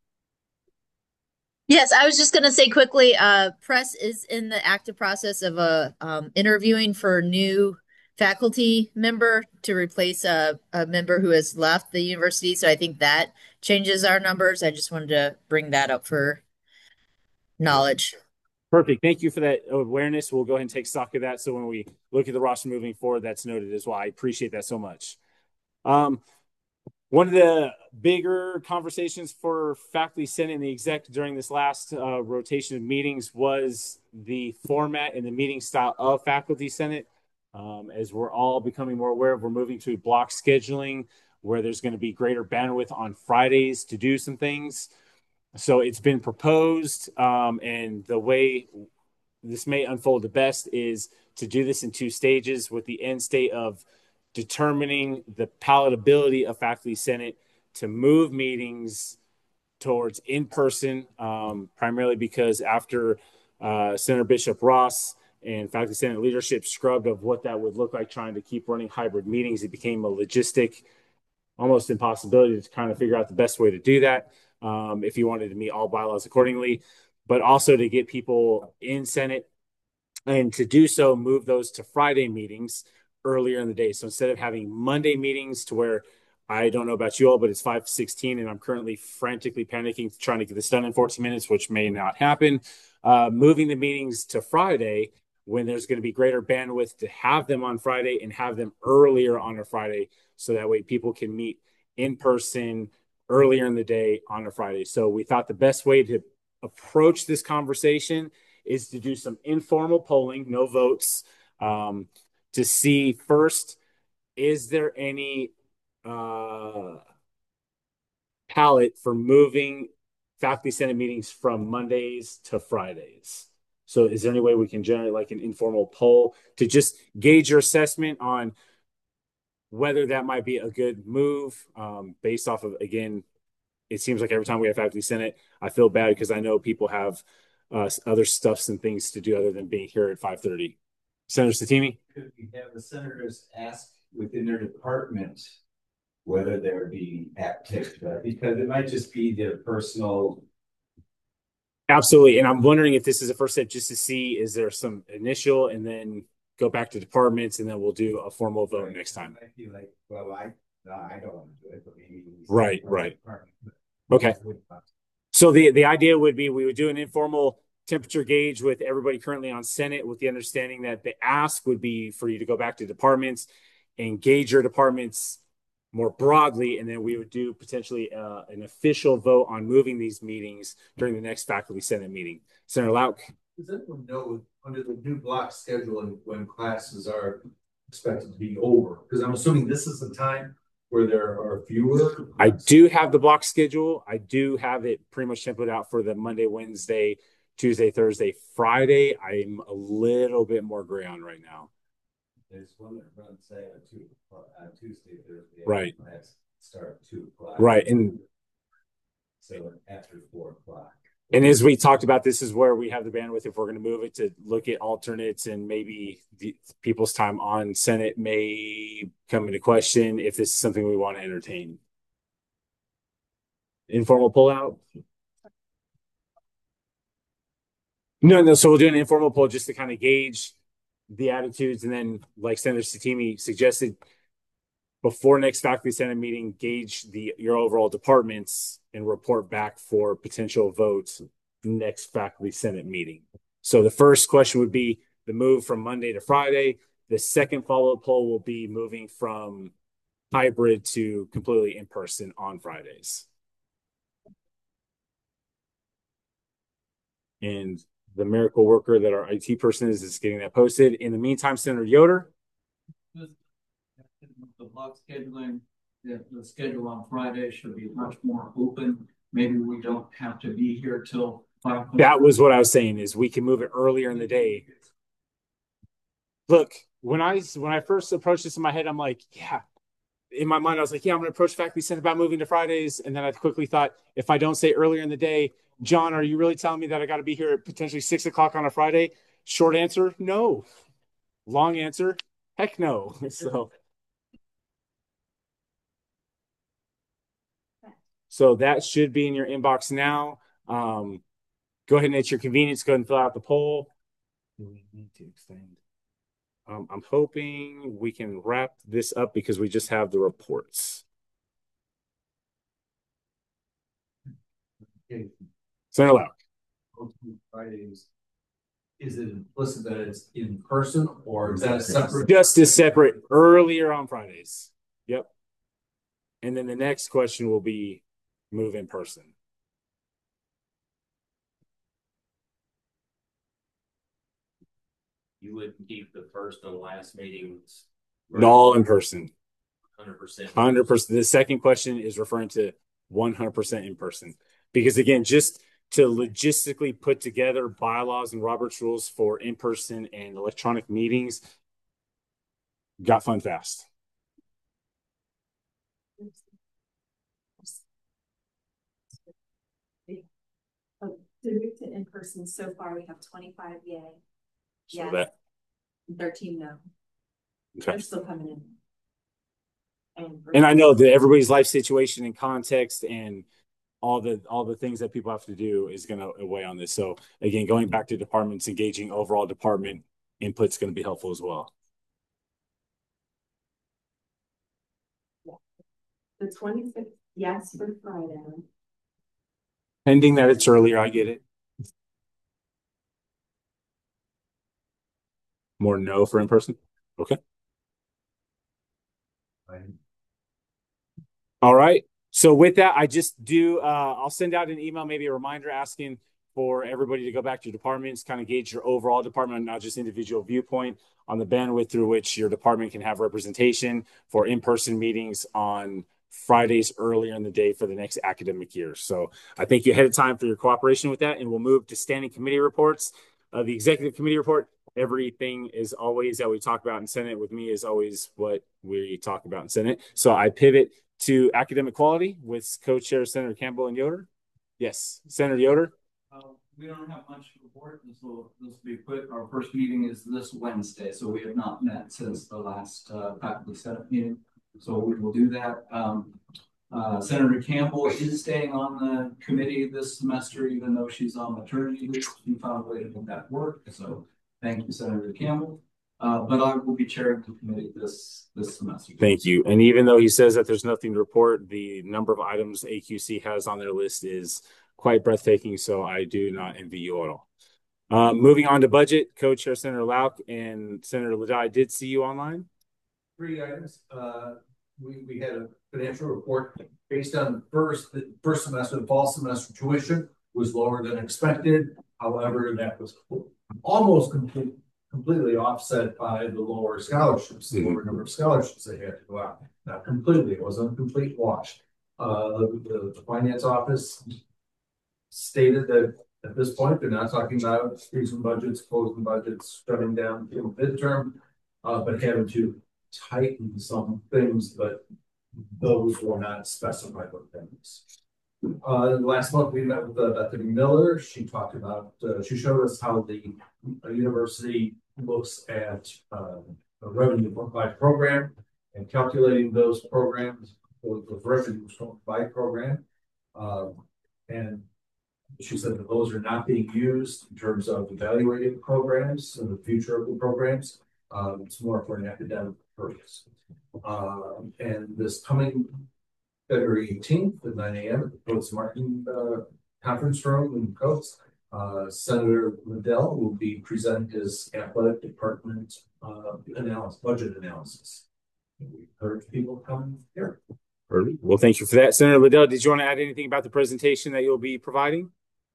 Yes, I was just going to say quickly, uh, press is in the active process of uh, um, interviewing for a new faculty member to replace a, a member who has left the university. So I think that changes our numbers. I just wanted to bring that up for knowledge. Perfect. Thank you for that awareness. We'll go ahead and take stock of that. So when we look at the roster moving forward, that's noted as well. I appreciate that so much. Um, One of the bigger conversations for faculty senate and the exec during this last uh, rotation of meetings was the format and the meeting style of faculty senate. Um, as we're all becoming more aware of, we're moving to block scheduling where there's going to be greater bandwidth on Fridays to do some things. So it's been proposed, um, and the way this may unfold the best is to do this in two stages, with the end state of determining the palatability of faculty senate to move meetings towards in-person, um, primarily because after uh, Senator Bishop Ross and faculty senate leadership scrubbed of what that would look like trying to keep running hybrid meetings, it became a logistic, almost impossibility to kind of figure out the best way to do that, um, if you wanted to meet all bylaws accordingly, but also to get people in Senate, and to do so, move those to Friday meetings earlier in the day. So instead of having Monday meetings to where, I don't know about you all, but it's five sixteen and I'm currently frantically panicking trying to get this done in fourteen minutes, which may not happen. Uh, moving the meetings to Friday when there's going to be greater bandwidth to have them on Friday and have them earlier on a Friday. So that way people can meet in person earlier in the day on a Friday. So we thought the best way to approach this conversation is to do some informal polling, no votes, um, to see first, is there any uh, palette for moving faculty senate meetings from Mondays to Fridays? So is there any way we can generate like an informal poll to just gauge your assessment on whether that might be a good move, um, based off of, again, it seems like every time we have faculty senate, I feel bad because I know people have uh, other stuffs and things to do other than being here at five thirty. Senator Satimi? Could we have the senators ask within their department whether there be appetite for that? Because it might just be their personal. Absolutely. And I'm wondering if this is a first step just to see, is there some initial, and then go back to departments, and then we'll do a formal vote right. next time. I feel like, well, I, no, I don't want to do it, but maybe. Right, right. Okay. So the, the idea would be we would do an informal temperature gauge with everybody currently on Senate, with the understanding that the ask would be for you to go back to departments, engage your departments more broadly, and then we would do potentially uh, an official vote on moving these meetings during the next faculty senate meeting. Senator Lauk? Does anyone know under the new block scheduling when classes are expected to be over? Because I'm assuming this is the time where there are fewer. I do have the block schedule. I do have it pretty much templated out for the Monday, Wednesday, Tuesday, Thursday, Friday. I'm a little bit more gray on right now. There's one that runs, say, on two, uh, Tuesday, Thursday. Right. Class start at two o'clock. Right. And so after four o'clock. And as we talked about, this is where we have the bandwidth, if we're going to move it, to look at alternates, and maybe the, people's time on Senate may come into question if this is something we want to entertain. Informal pullout? No, no. So we'll do an informal poll just to kind of gauge the attitudes, and then, like Senator Satimi suggested, before next faculty senate meeting, gauge the your overall departments and report back for potential votes next faculty senate meeting. So the first question would be the move from Monday to Friday. The second follow-up poll will be moving from hybrid to completely in person on Fridays. And the miracle worker that our I T person is is getting that posted. In the meantime, Senator Yoder. The block scheduling, the, the schedule on Friday should be much more open. Maybe we don't have to be here till five. That was what I was saying, is we can move it earlier in the day. Look, when I when I first approached this in my head, I'm like, yeah. In my mind, I was like, yeah, I'm going to approach faculty senate about moving to Fridays. And then I quickly thought, if I don't say earlier in the day, John, are you really telling me that I got to be here at potentially six o'clock on a Friday? Short answer, no. Long answer, heck no. So. So that should be in your inbox now. Um, go ahead and at your convenience, go ahead and fill out the poll. Do we need to extend? Um, I'm hoping we can wrap this up because we just have the reports. Okay. Senator Lauk. Fridays. Is it implicit that it's in person, or is that a separate? Just as separate earlier on Fridays. Yep. And then the next question will be move in person. You would keep the first and last meetings. All in person. one hundred percent. one hundred percent. The second question is referring to one hundred percent in person. Because again, just to logistically put together bylaws and Robert's rules for in-person and electronic meetings got fun fast. Oh, to move to in-person, so far we have twenty-five yay. So Yes. that, thirteen no. okay. They're still coming in. And, And I know that everybody's life situation and context and all the all the things that people have to do is going to weigh on this. So again, going back to departments, engaging overall department input is going to be helpful as well. the twenty-sixth, yes, for Friday. Pending that it's earlier, I get it. More no for in person. Okay. All right. So with that, I just do, uh, I'll send out an email, maybe a reminder asking for everybody to go back to your departments, kind of gauge your overall department, not just individual viewpoint on the bandwidth through which your department can have representation for in-person meetings on Fridays earlier in the day for the next academic year. So I thank you ahead of time for your cooperation with that. And we'll move to standing committee reports. Uh, the executive committee report, everything is always that we talk about in Senate with me is always what we talk about in Senate. So I pivot to academic quality with co-chair Senator Campbell and Yoder. Yes, Senator Yoder. Uh, we don't have much to report. This will this will be quick. Our first meeting is this Wednesday, so we have not met since the last uh, faculty senate meeting. So we will do that. Um, uh, Senator Campbell is staying on the committee this semester, even though she's on maternity leave. She found a way to make that work. So thank you, Senator Campbell. Uh, but I will be chairing the committee this this semester. Thank you. And even though he says that there's nothing to report, the number of items A Q C has on their list is quite breathtaking. So I do not envy you at all. Uh, moving on to budget, Co-Chair Senator Lauk and Senator Ladai, I did see you online. Three items. Uh, we, we had a financial report based on first, the first semester, the fall semester tuition was lower than expected. However, that was almost complete. completely offset by the lower scholarships, the lower number of scholarships they had to go out. Not completely, it wasn't a complete wash. Uh, the, the, the finance office stated that at this point, they're not talking about freezing budgets, closing budgets, shutting down the midterm, uh, but having to tighten some things, but those were not specified with things. Uh, last month we met with uh, Bethany Miller. She talked about, uh, she showed us how the uh, university looks at uh, a revenue by program and calculating those programs, those, those revenues by program. Um, and she said that those are not being used in terms of evaluating programs and the future of the programs. Um, it's more for an academic purpose. Uh, and this coming February eighteenth at nine A M at the Coates Martin uh, conference room in Coates. Uh, Senator Liddell will be presenting his athletic department uh, analysis, budget analysis. We encourage people to come here. Perfect. Well, thank you for that. Senator Liddell, did you want to add anything about the presentation that you'll be providing?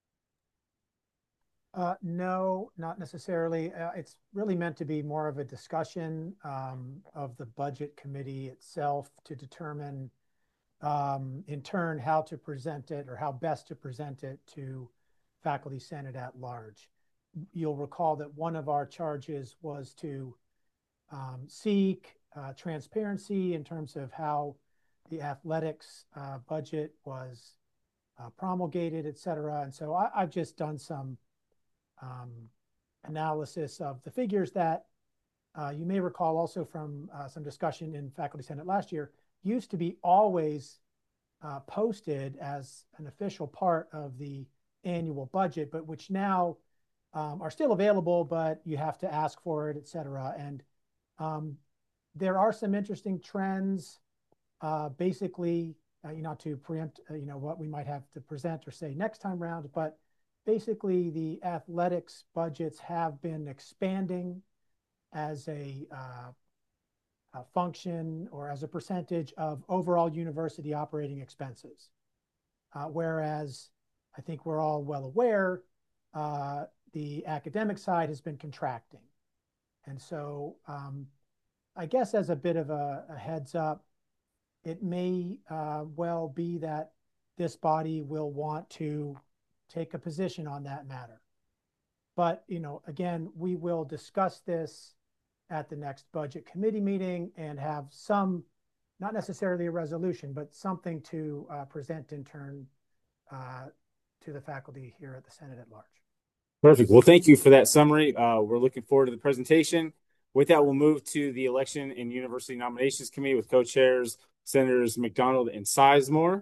Uh, no, not necessarily. Uh, it's really meant to be more of a discussion um, of the budget committee itself to determine um, in turn how to present it or how best to present it to faculty senate at large. You'll recall that one of our charges was to um, seek uh, transparency in terms of how the athletics uh, budget was uh, promulgated, et cetera. And so I, I've just done some um, analysis of the figures that uh, you may recall also from uh, some discussion in faculty senate last year, used to be always uh, posted as an official part of the annual budget, but which now um, are still available, but you have to ask for it, et cetera. And um, there are some interesting trends, uh, basically, uh, you know, to preempt, uh, you know, what we might have to present or say next time round, but basically the athletics budgets have been expanding as a uh, uh, function or as a percentage of overall university operating expenses. Uh, whereas I think we're all well aware, uh, the academic side has been contracting. And so um, I guess as a bit of a, a heads up, it may uh, well be that this body will want to take a position on that matter. But, you know, again, we will discuss this at the next budget committee meeting and have some, not necessarily a resolution, but something to uh, present in turn uh, to the faculty here at the Senate at large. Perfect. Well, thank you for that summary. Uh, we're looking forward to the presentation. With that, we'll move to the Election and University Nominations Committee with co-chairs Senators McDonald and Sizemore.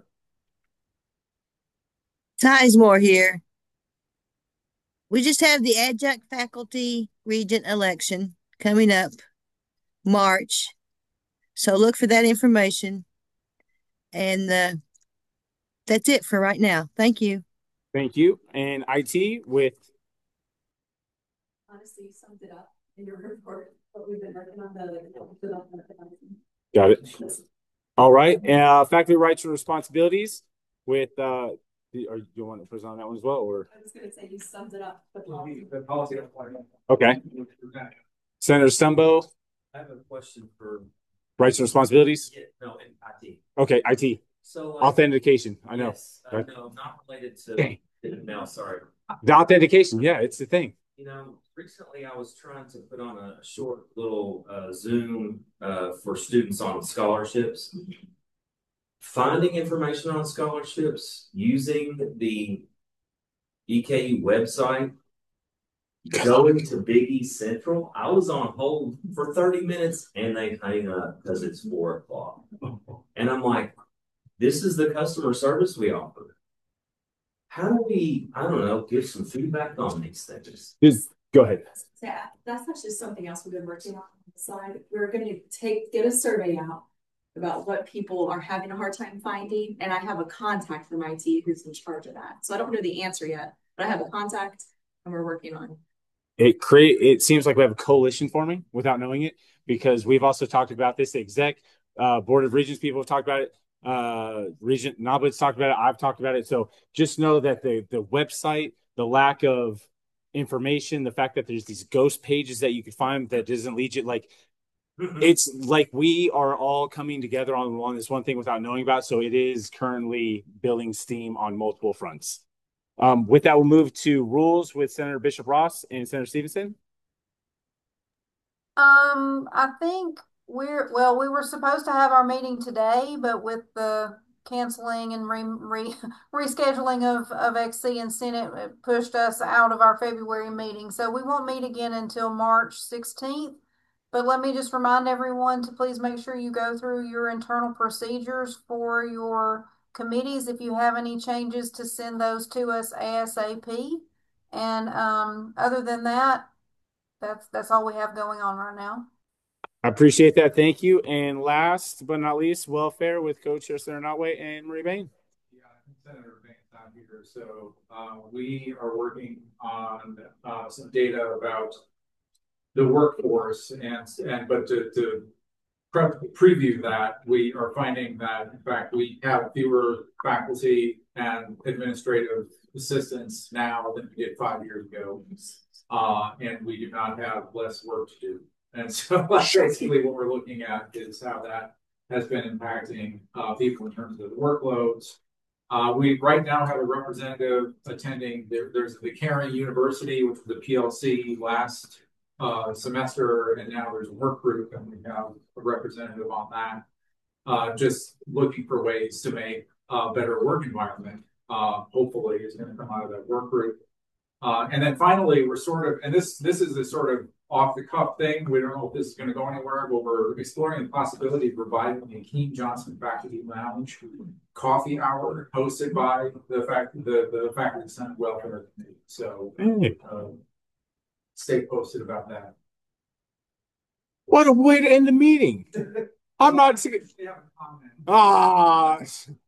Sizemore here. We just have the adjunct faculty regent election coming up March. So look for that information. And uh, that's it for right now. Thank you. Thank you. And I T with. Honestly, you summed it up in your report, but we've been working on the. Got it. All right. Uh, faculty rights and responsibilities with. Uh, the, or you want to present on that one as well, or? I was going to say you summed it up. But the policy. Okay. Senator Stumbo. I have a question for rights and responsibilities. Yeah, no, in I T. Okay, I T. So uh, authentication. I know. Yes, uh, no, not related to. No, sorry. The authentication. Yeah, it's the thing. You know, recently I was trying to put on a short little uh, Zoom uh, for students on scholarships. Finding information on scholarships using the E K U website, going to Big East Central, I was on hold for thirty minutes and they hang up because it's four o'clock. And I'm like, this is the customer service we offer. How do we, I don't know, give some feedback on these things? Just go ahead. Yeah, that's not just something else we've been working on on the side. We're going to take get a survey out about what people are having a hard time finding. And I have a contact from I T who's in charge of that. So I don't know the answer yet, but I have a contact and we're working on it. Create, it seems like we have a coalition forming without knowing it, because we've also talked about this. The exec uh, board of regents people have talked about it. Uh, Regent Noblitz talked about it. I've talked about it. So just know that the the website, the lack of information, the fact that there's these ghost pages that you could find that doesn't lead you, like it's like we are all coming together on, on this one thing without knowing about. So it is currently building steam on multiple fronts. Um, with that, we'll move to rules with Senator Bishop Ross and Senator Stevenson. Um, I think we're, well, we were supposed to have our meeting today, but with the canceling and re, re, rescheduling of, of X C and Senate, it pushed us out of our February meeting. So we won't meet again until March sixteenth. But let me just remind everyone to please make sure you go through your internal procedures for your committees. If you have any changes, to send those to us ASAP. And um, other than that, that's that's all we have going on right now. I appreciate that. Thank you. And last but not least, welfare with Co-Chair Senator Notway and Marie Bain. Yeah, Senator Bain's not here. So uh, we are working on uh, some data about the workforce, and and but to, to pre preview that, we are finding that in fact we have fewer faculty and administrative assistants now than we did five years ago, uh, and we do not have less work to do. And so that's basically what we're looking at, is how that has been impacting uh, people in terms of the workloads. Uh, we right now have a representative attending. There, there's the Caring University, which was the P L C last uh, semester, and now there's a work group, and we have a representative on that. Uh, just looking for ways to make a better work environment. Uh, hopefully, is going to come out of that work group. Uh, and then finally, we're sort of, and this this is a sort of off the cuff thing. We don't know if this is going to go anywhere, but we're exploring the possibility of providing the Akeem Johnson Faculty Lounge coffee hour hosted by the fact the the Faculty Senate Welfare Committee. So uh, stay posted about that. What a way to end the meeting! I'm not. Ah.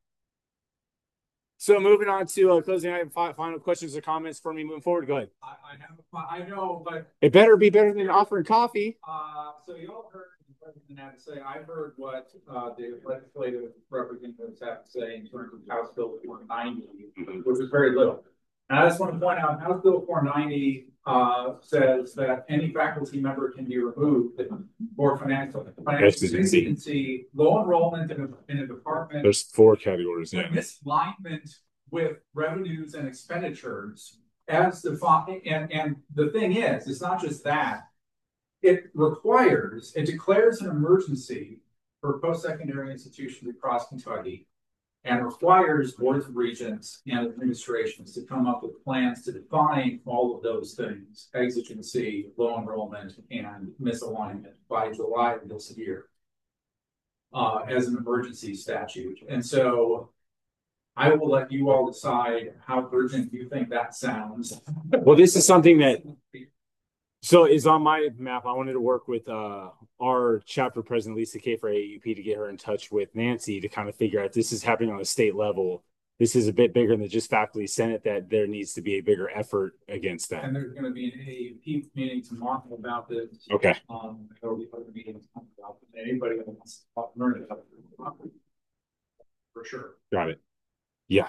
So moving on to uh, closing item, final questions or comments for me moving forward. Go ahead. I, I have, I know, but it better be better than offering coffee. Uh, so you all heard president had to say. I heard what uh, the legislative representatives have to say in terms of House Bill four ninety, which is very little. And I just want to point out, House Bill four ninety uh, says that any faculty member can be removed for financial financial deficiency, low enrollment in a, in a department. There's four categories. Yeah. Misalignment with revenues and expenditures as defined. And, and the thing is, it's not just that. It requires, it declares an emergency for post-secondary institutions across Kentucky and requires boards of regents and administrations to come up with plans to define all of those things, exigency, low enrollment, and misalignment by July of this year uh, as an emergency statute. And so I will let you all decide how urgent you think that sounds. Well, this is something that so is on my map. I wanted to work with uh, our chapter president, Lisa Kay, for A A U P to get her in touch with Nancy to kind of figure out this is happening on a state level. This is a bit bigger than just faculty senate, that there needs to be a bigger effort against that. And there's going to be an A A U P meeting tomorrow about this. Okay. Um, there will be other meetings about anybody that wants to learn it for sure. Got it. Yeah.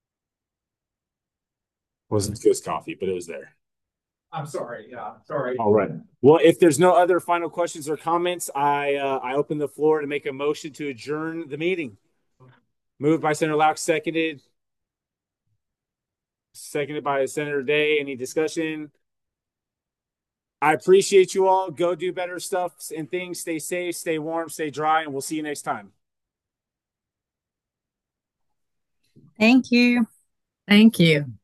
Wasn't good coffee, but it was there. I'm sorry. Yeah, sorry. All right. Well, if there's no other final questions or comments, I uh, I open the floor to make a motion to adjourn the meeting. Moved by Senator Laux, seconded. Seconded by Senator Day. Any discussion? I appreciate you all. Go do better stuff and things. Stay safe, stay warm, stay dry, and we'll see you next time. Thank you. Thank you.